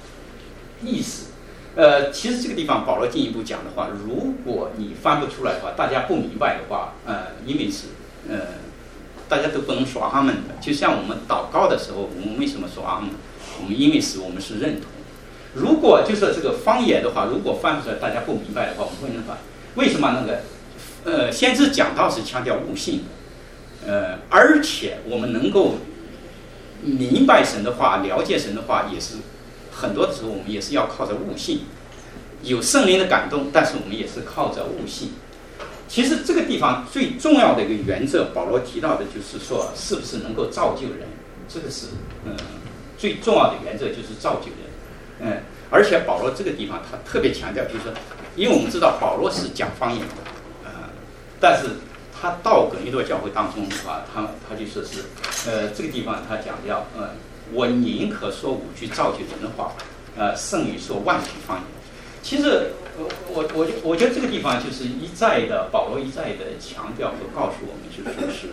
其实这个地方保罗进一步讲的话，如果你翻不出来的话，大家不明白的话，因为是大家都不能说阿们的。就像我们祷告的时候，我们为什么说阿们？我们因为我们是认同。如果就说这个方言的话，如果翻不出来，大家不明白的话，我们会认为为什么那个先知讲道是强调悟性的，而且我们能够明白神的话，了解神的话，也是很多的时候我们也是要靠着悟性，有圣灵的感动，但是我们也是靠着悟性。其实这个地方最重要的一个原则，保罗提到的就是说，是不是能够造就人，这个是最重要的原则，就是造就人。而且保罗这个地方他特别强调，就是说，因为我们知道保罗是讲方言的，但是他到哥林多教会当中的话，他就说是这个地方他讲要我宁可说5句造就人的话，胜于说万句方言。其实我觉得这个地方就是保罗一再的强调和告诉我们，就是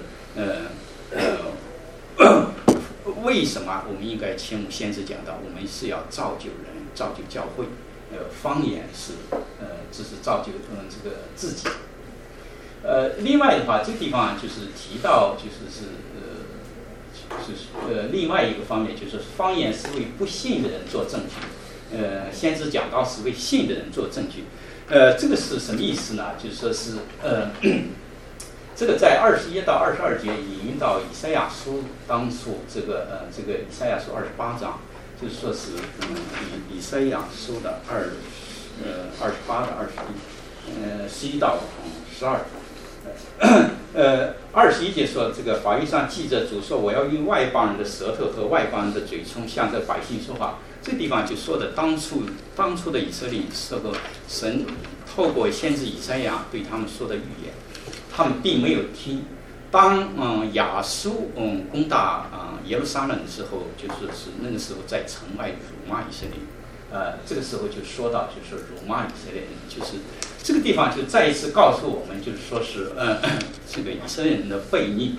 为什么我们应该切慕先知讲道？我们是要造就人，造就教会。方言是只是造就这个自己。另外的话，这个地方就是提到另外一个方面，就是方言是为不信的人做证据，先知讲道是为信的人做证据。这个是什么意思呢？就是说是这个在21到22节引用到以赛亚书当初这个以赛亚书28章，就是说是以赛亚书的28到21，11到12。21节说，这个法律上记着主说，我要用外邦人的舌头和外邦人的嘴唇向这百姓说话。这个地方就说的当初的以色列时候，神透过先知以赛亚对他们说的预言，他们并没有听。当亚述攻打耶路撒冷的时候，就是那个时候在城外辱骂以色列。这个时候就说到，就是辱骂以色列人，就是这个地方就再一次告诉我们，就是说是这个以色列人的悖逆。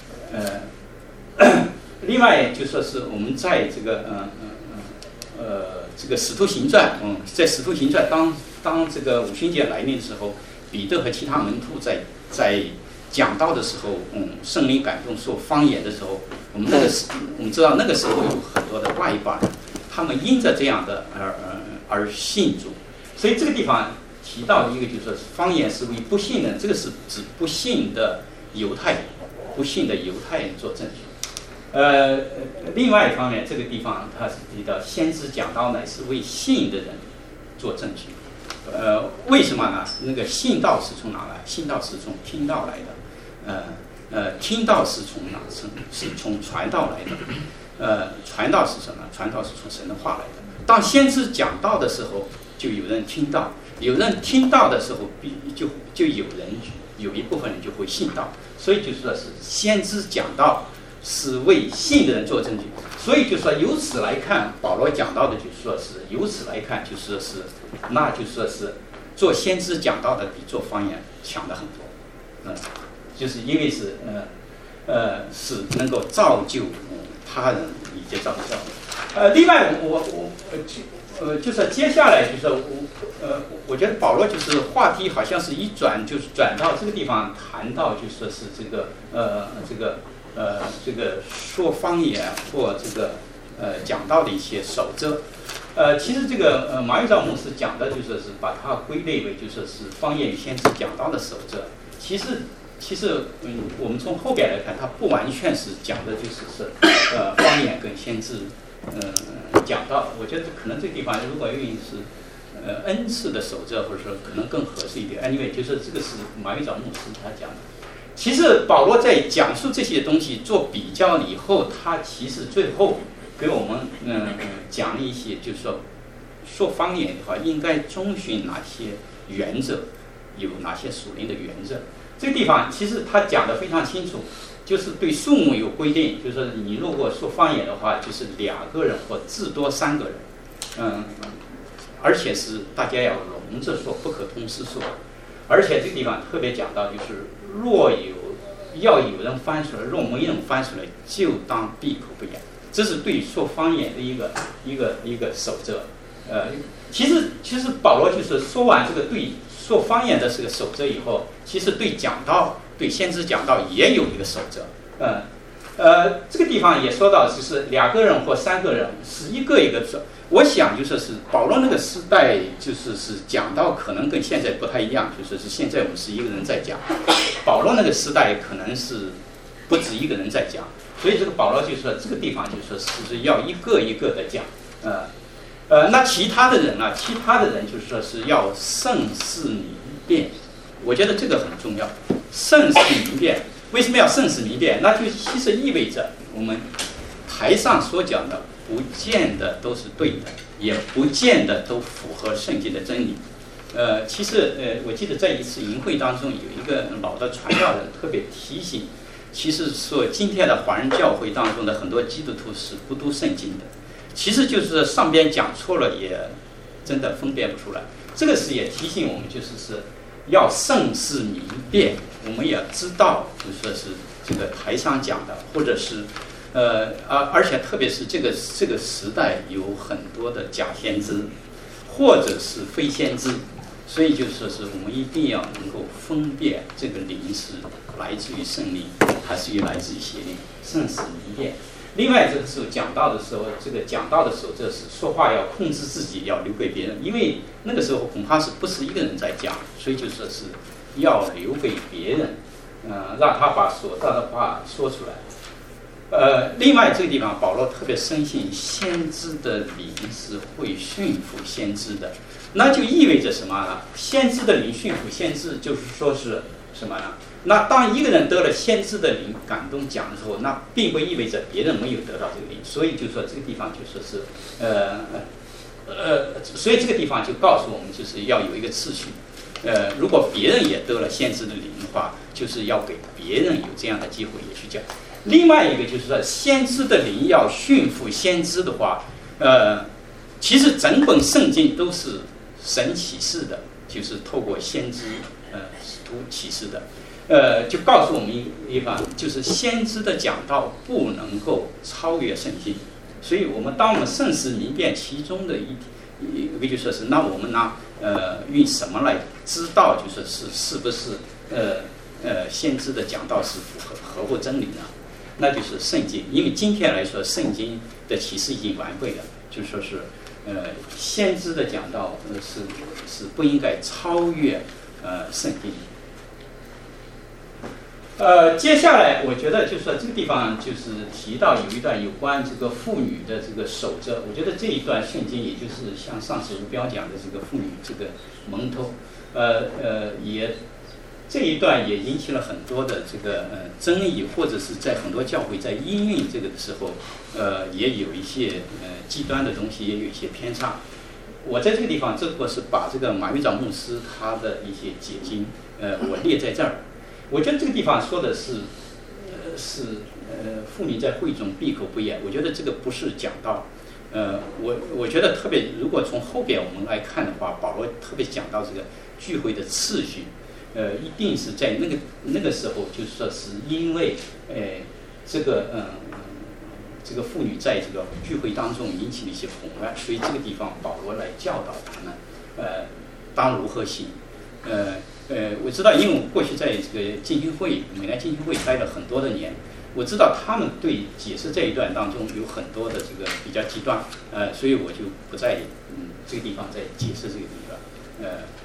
另外就说是我们在这个这个使徒行传，在使徒行传当这个五旬节来临的时候，彼得和其他门徒在讲道的时候，圣灵感动说方言的时候，我们知道那个时候有很多的外邦人，他们因着这样的而信主。所以这个地方提到一个，就是说方言是为不信的，这个是指不信的犹太人做证据。另外一方面，这个地方它是提到先知讲道乃是为信的人做证据。为什么呢？那个信道是从哪来？信道是从听道来的。听道是从哪？是从传道来的。传道是什么？传道是从神的话来的。当先知讲道的时候，就有人听到；有人听到的时候，就有一部分人就会信道。所以就是说是先知讲道， 是为信的人做证据。所以就说由此来看，保罗讲到的就说是由此来看，就说是那就说是做先知讲道的比做方言强的很多，就是因为是是能够造就他人以及造就教会。另外就是接下来就是我觉得保罗就是话题好像是一转就是转到这个地方谈到就说是这个说方言或这个讲道的一些守则。其实这个马玉照牧师讲的就说是把它归类为就说是方言与先知讲道的守则。其实我们从后边来看，它不完全是讲的就是方言跟先知讲道。我觉得可能这个地方如果用是恩赐的守则，或者说可能更合适一点。anyway， 就是这个是马玉照牧师他讲的。其实保罗在讲述这些东西做比较以后，他其实最后给我们讲了一些，就是说方言的话应该遵循哪些原则，有哪些属灵的原则。这个地方其实他讲得非常清楚，就是对数目有规定，就是说你如果说方言的话，就是2个人或至多3个人，而且是大家要笼着说，不可同时说。而且这个地方特别讲到，就是要有人翻出来，若没人翻出来，就当闭口不言。这是对说方言的一个守则。其实保罗就是说完这个对说方言的这个守则以后，其实对讲道、对先知讲道也有一个守则。这个地方也说到，就是2个人或3个人是一个说。我想就说是保罗那个时代，就是讲道可能跟现在不太一样，就说是现在我们是1个人在讲，保罗那个时代可能是不止1个人在讲，所以这个保罗就说这个地方就说是要一个一个的讲。那其他的人就是说是要慎思明辨，我觉得这个很重要。慎思明辨，为什么要慎思明辨？那就其实意味着我们台上所讲的不见得都是对的，也不见得都符合圣经的真理。其实我记得在一次营会当中，有一个老的传道人特别提醒，其实说今天的华人教会当中的很多基督徒是不读圣经的。其实就是上边讲错了，也真的分辨不出来。这个是也提醒我们，就是要慎思明辨。我们也要知道，就说是这个台上讲的，或者是而且特别是这个时代有很多的假先知，或者是非先知，所以就说是我们一定要能够分辨这个灵是来自于圣灵，还是来自于邪灵，慎思明辨。另外，这个时候讲道的时候，这个讲道的时候，这是说话要控制自己，要留给别人，因为那个时候恐怕是不是1个人在讲，所以就说是要留给别人，让他把所到的话说出来。另外这个地方，保罗特别深信先知的灵是会驯服先知的，那就意味着什么呢？先知的灵驯服先知，就是说是什么呢？那当1个人得了先知的灵感动讲的时候，那并不意味着别人没有得到这个灵，所以就说这个地方就说是所以这个地方就告诉我们，就是要有一个次序。如果别人也得了先知的灵的话，就是要给别人有这样的机会也去讲。另外一个就是说，先知的灵要驯服先知的话，其实整本圣经都是神启示的，就是透过先知使徒启示的。就告诉我们一个地方，就是先知的讲道不能够超越圣经，所以当我们慎思明辨其中的一个就说是，那我们呢，用什么来知道，就说是不是先知的讲道是合乎真理呢？那就是圣经，因为今天来说，圣经的启示已经完备了，就说是先知的讲道是不应该超越圣经。接下来我觉得就是说这个地方就是提到有一段有关这个妇女的这个守则，我觉得这一段圣经也就是像上次吴彪讲的这个妇女这个蒙头，也这一段也引起了很多的这个争议，或者是在很多教会在应用这个的时候，也有一些极端的东西，也有一些偏差。我在这个地方只不过是把这个马玉照牧师他的一些解经，我列在这儿。我觉得这个地方说的是妇女在会中闭口不言，我觉得这个不是讲到。我觉得特别，如果从后边我们来看的话，保罗特别讲到这个聚会的次序，一定是在那个时候，就说是因为这个妇女在这个聚会当中引起了一些混乱，所以这个地方保罗来教导他们，当如何行。我知道，因为我过去在这个浸信会美兰浸信会待了很多的年。我知道他们对解释这一段当中有很多的这个比较极端，所以我就不在这个地方再解释这个地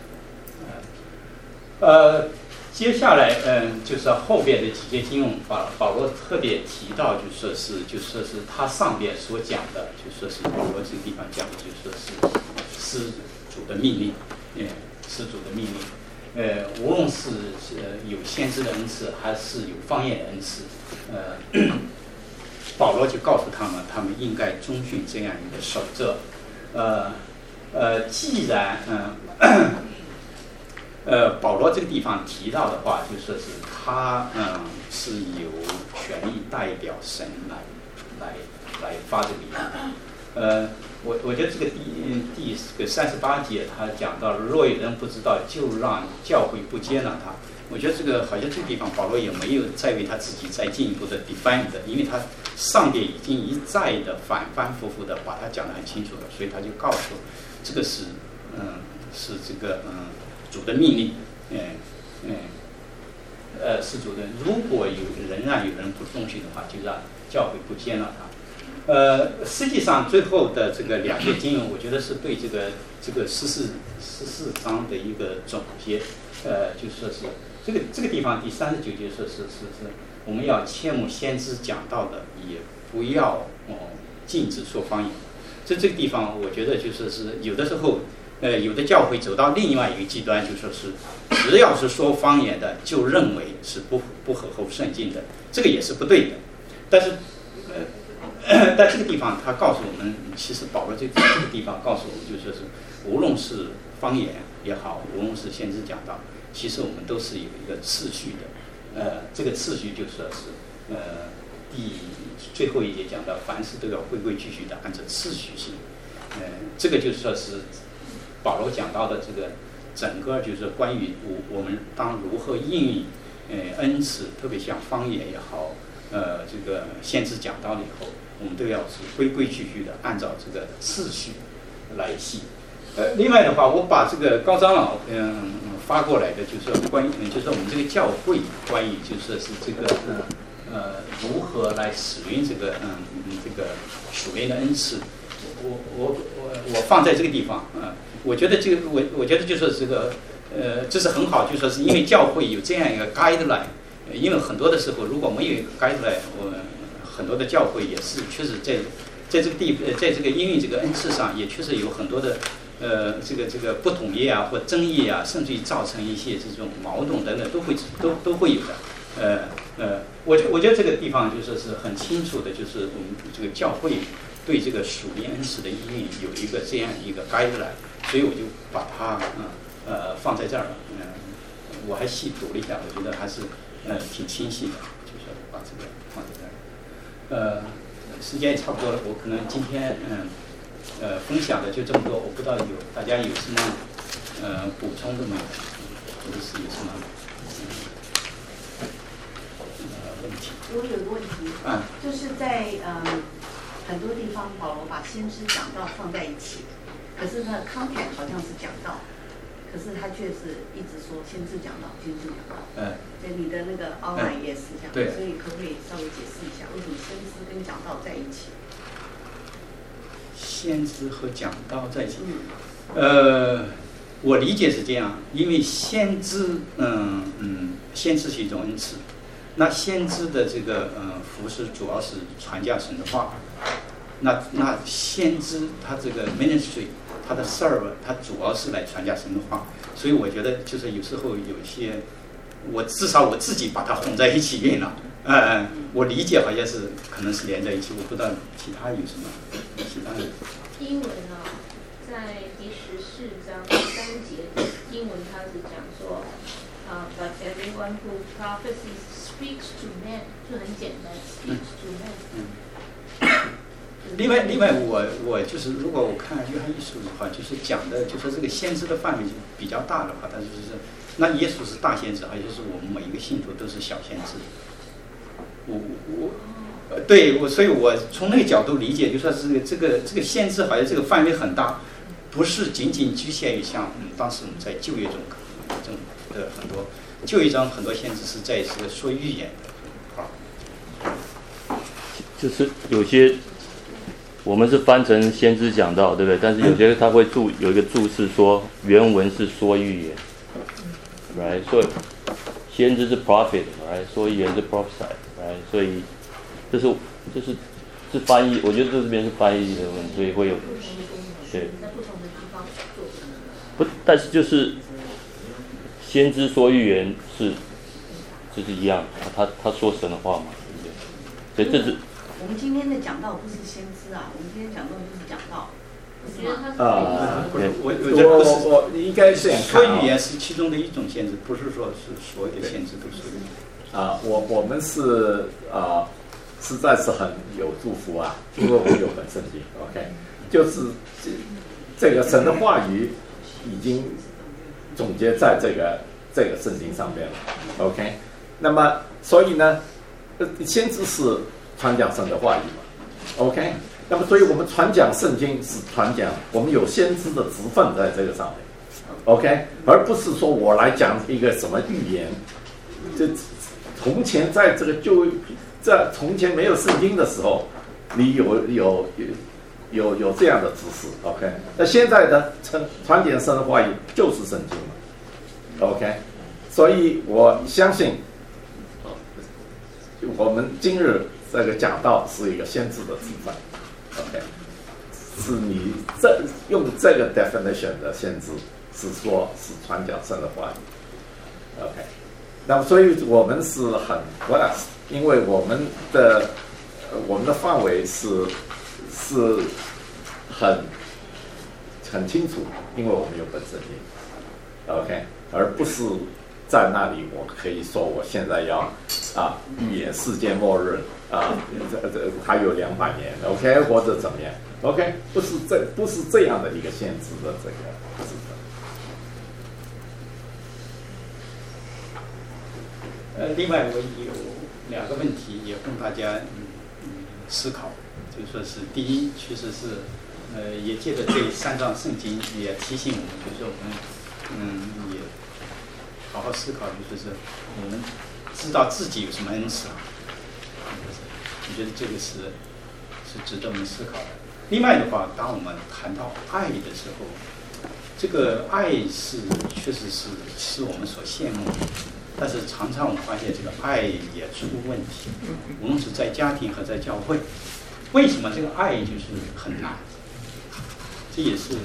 方。接下来就是后边的几节经文，保罗特别提到，就说是他上边所讲的，就说是保罗这个地方讲的，就说是施主的命令，施主的命令。无论是有先知的恩赐，还是有方言的恩赐，保罗就告诉他们应该遵循这样一个守则。既然保罗这个地方提到的话，就说是他是有权利代表神来发这个言。我觉得这个第38节他讲到，若有人不知道，就让教会不接纳他。我觉得这个好像这个地方保罗也没有再为他自己再进一步的 define 的，因为他上边已经一再的反反复复的把它讲得很清楚了，所以他就告诉这个是这个主的命令，是主的。如果仍然有人不遵循的话，就让教会不接纳他。实际上最后的这个2节经文，我觉得是对这个14章的一个总结。就说是这个地方第39节说是我们要切慕先知讲道的，也不要禁止说方言。这个地方我觉得就说是有的时候有的教会走到另外一个极端，就说是只要是说方言的就认为是不合乎圣经的，这个也是不对的。但是在这个地方他告诉我们，其实保罗这个地方告诉我们，就说是无论是方言也好，无论是先知讲道，其实我们都是有一个次序的。这个次序就说是最后一节讲到，凡事都要规规矩矩的按照次序行。这个就说是保罗讲到的这个整个就是关于我们当如何应用恩赐，特别像方言也好，这个先知讲道了以后，我们都要是规规矩矩的按照这个次序来行。另外的话，我把这个高长老发过来的，就是关于就是我们这个教会关于就是这个如何来使用这个属灵的恩赐，我放在这个地方我觉得这个我觉得就说这个这是很好，就说是因为教会有这样一个 guideline， 因为很多的时候如果没有 guideline， 很多的教会也是确实在这个在这个因为这个恩赐上也确实有很多的这个不统一啊或争议啊，甚至于造成一些这种矛盾等等都会有的。我觉得这个地方就说是很清楚的，就是我们这个教会对这个属灵恩赐的应用有一个这样一个 guideline， 所以我就把它放在这儿了。我还细读了一下，我觉得还是挺清晰的，就是把这个放在这儿。时间也差不多了，我可能今天分享的就这么多，我不知道大家有什么补充的没有，或者是有什么问题？ 我有个问题，就是在很多地方保罗把先知讲道放在一起，可是他的 content 好像是讲道，可是他却是一直说先知讲道，先知讲道。对，你的那个 outline 也是这样，所以可不可以稍微解释一下，为什么先知跟讲道在一起？ 先知和讲道在一起，我理解是这样，因为先知，先知是一种恩赐，那先知的这个服事主要是传讲神的话，那先知他这个 ministry， 他的 serve， 他主要是来传讲神的话，所以我觉得就是有时候有些，至少我自己把它混在一起用了。我理解好像是可能是连在一起，我不知道其他有什么其他的。 英文在第14章3节，英文它是讲说 But everyone who prophesies speaks to men， 就很简单 ，speaks to men。 另外我就是，如果我看约翰一书的话，就是讲的，就说这个先知的范围就比较大的话，但是那耶稣是大先知，而且是我们每一个信徒都是小先知。所以我从那个角度理解，就说是这个先知好像这个范围很大，不是仅仅局限于像当时我们在旧约中的很多旧约中很多先知是在这个说预言的就是有些我们是翻成先知讲道，对不对？但是有些他会有一个注释说原文是说预言 ，right？ 所以先知是 prophet，right？ 说预言是 prophesy，right？ 所以这是翻译，我觉得这边是翻译的问题，所以会有对。不，但是就是先知说预言就是一样，他说神的话嘛，对不对？所以这是。 我们今天的讲道不是先知啊，我们今天讲道就是讲道。 我应该这样看说预言是其中的一种先知，不是说是所有的先知都说预言。 我们是实在是很有祝福啊，因为我们有本圣经 ，OK， 就是这个神的话语已经总结在这个圣经上面了 ，OK， 那么所以呢，先知是传讲神的话语嘛 ，OK， 那么所以我们传讲圣经是传讲，我们有先知的职分在这个上面 ，OK， 而不是说我来讲一个什么预言，这从前在在从前没有圣经的时候，你有这样的知识 ，OK， 那现在的传讲神的话语就是圣经嘛 ，OK， 所以我相信我们今日这个讲道是一个先知的职分 ，OK， 是你用这个 definition 的先知，是说是传讲神的话语 ，OK， 那么所以我们是很 blessed， 因为我们的范围是很清楚，因为我们有本圣经 ，OK， 而不是在那里我可以说我现在要预言世界末日还有200年 ，OK， 或者怎么样 ，OK， 不是这样的一个限制的这个部分。另外我有2个问题也供大家思考，就说是第一，确实是也借着这3章圣经也提醒我们，就是我们也好好思考，就是我们知道自己有什么恩赐啊，我觉得这个是值得我们思考的。另外的话，当我们谈到爱的时候，这个爱确实是我们所羡慕的，但是常常我们发现这个爱也出问题，无论是在家庭和在教会，为什么这个爱就是很难？这也是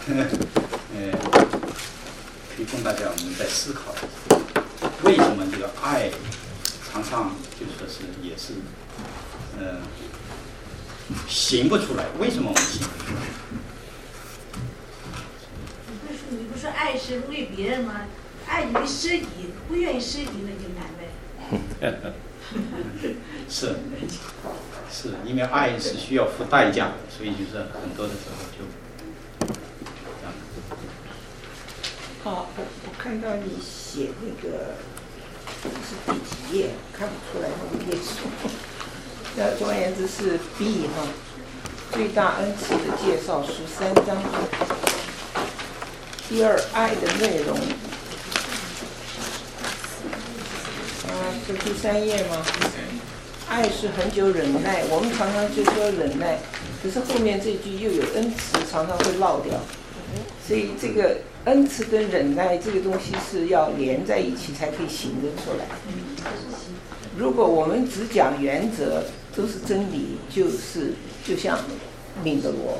可以供大家我们在思考的，为什么这个爱常常就说是也是行不出来？为什么我们行不出来？ 你不是爱是为别人吗？爱于施以，不愿意施以那就难呗。 是因为爱是需要付代价的，所以就是很多的时候就这样。 好，我看到你写那个是第几页，看不出来那个页数。那总而言之是 B 哈，最大恩赐的介绍13章。第2，爱的内容。这第3页吗？爱是恒久忍耐，我们常常就说忍耐，可是后面这句又有恩慈，常常会落掉。所以这个恩慈跟忍耐这个东西是要连在一起才可以行得出来。如果我们只讲原则，都是真理，就像敏德罗，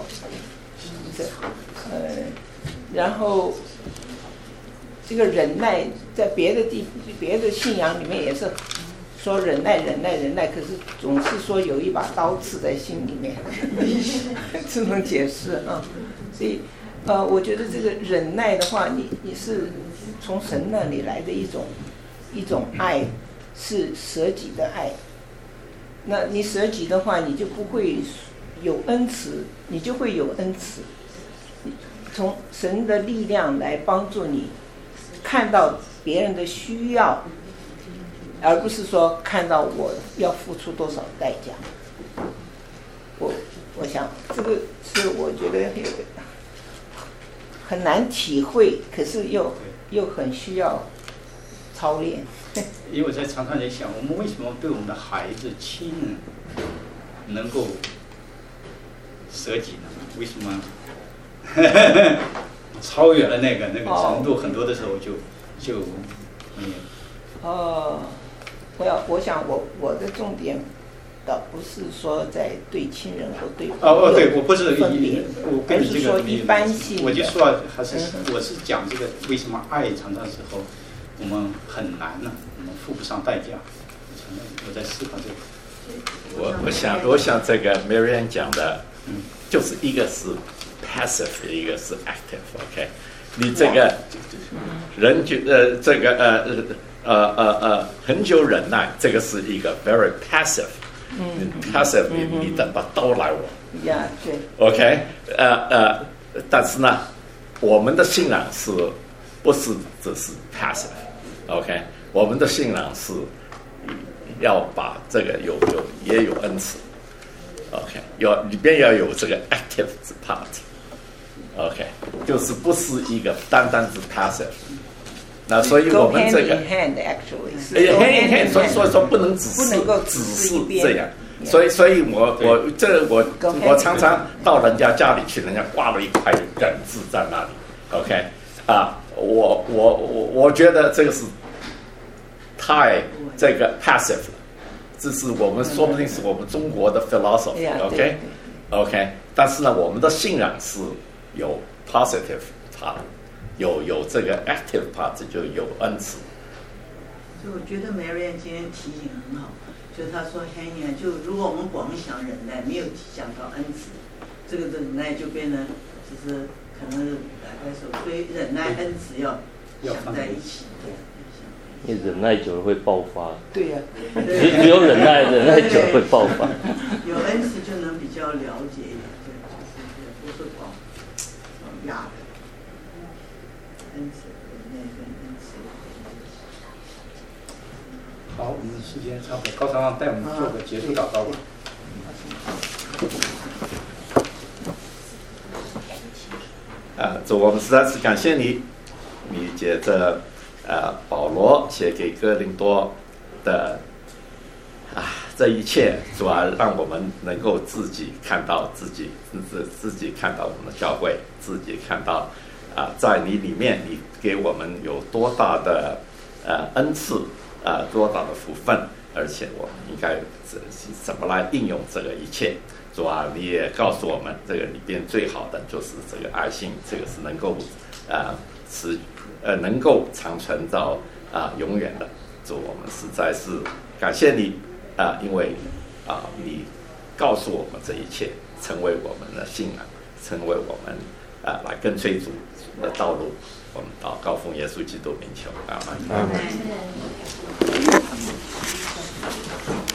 然后这个忍耐在别的信仰里面也是说忍耐，可是总是说有一把刀刺在心里面，这种解释啊。所以我觉得这个忍耐的话，你是从神那里来的一种爱，是舍己的爱。那你舍己的话，你就不会有恩慈，你就会有恩慈。从神的力量来帮助你看到别人的需要，而不是说看到我要付出多少代价。我想这个是我觉得很难体会，可是又很需要操练。 因为我在常常在想，我们为什么对我们的孩子亲人能够舍己呢？为什么超越了那个程度，很多的时候就我想我的重点倒不是说在对亲人或对对，我不是分别， 我跟你这个一般性， 我就说还是我是讲这个为什么爱常常时候我们很难呢？我们付不上代价。我在思考这个。 我想这个 Marianne 讲的，就是一个是 passive， 一个是 active。OK， 你这个人这个很久忍耐，这个是一个 very passive。passive， 你等把刀来我。 对。 OK， 但是呢，我们的信仰是不是只是 passive？OK， 我们的信仰是要把这个也有恩慈。OK， 里边要有这个 active part。OK， 就是不是一个单是 passive。那所以我们这个 hand actually， 所以说不能只是这样。所以我常常到人家家里去，人家挂了一块忍字在那里。OK， 我觉得这个是太这个 passive 了，这是我们说不定是我们中国的 philosophy。OK， 但是呢，我们的信仰是有 positive part， 有这个 active part， 就有恩慈。 所以我觉得 Marianne 今天提醒很好，就是他说 Hanya， 就如果我们光想忍耐，没有想到恩慈，这个忍耐就变成就是可能是打开手，所以忍耐恩慈要想在一起。 因为忍耐久了会爆发。 对呀。 只有忍耐久了会爆发。 有恩慈就能比较了解一点，就是不是光压的恩慈，忍耐跟恩慈。 好，我们时间差不多，高长老带我们做个结束祷告吧。 主，我们实在是感谢你，你借着保罗写给哥林多的这一切，主要让我们能够自己看到自己看到我们的教会，自己看到在你里面，你给我们有多大的恩赐，多大的福分，而且我们应该怎么来应用这个一切。主啊，你也告诉我们，这个里边最好的就是这个爱心，这个是能够能够长存到永远的。主，我们实在是感谢你因为你告诉我们这一切，成为我们的信仰，成为我们来跟随主的道路。我们祷告奉耶稣基督名求，阿们。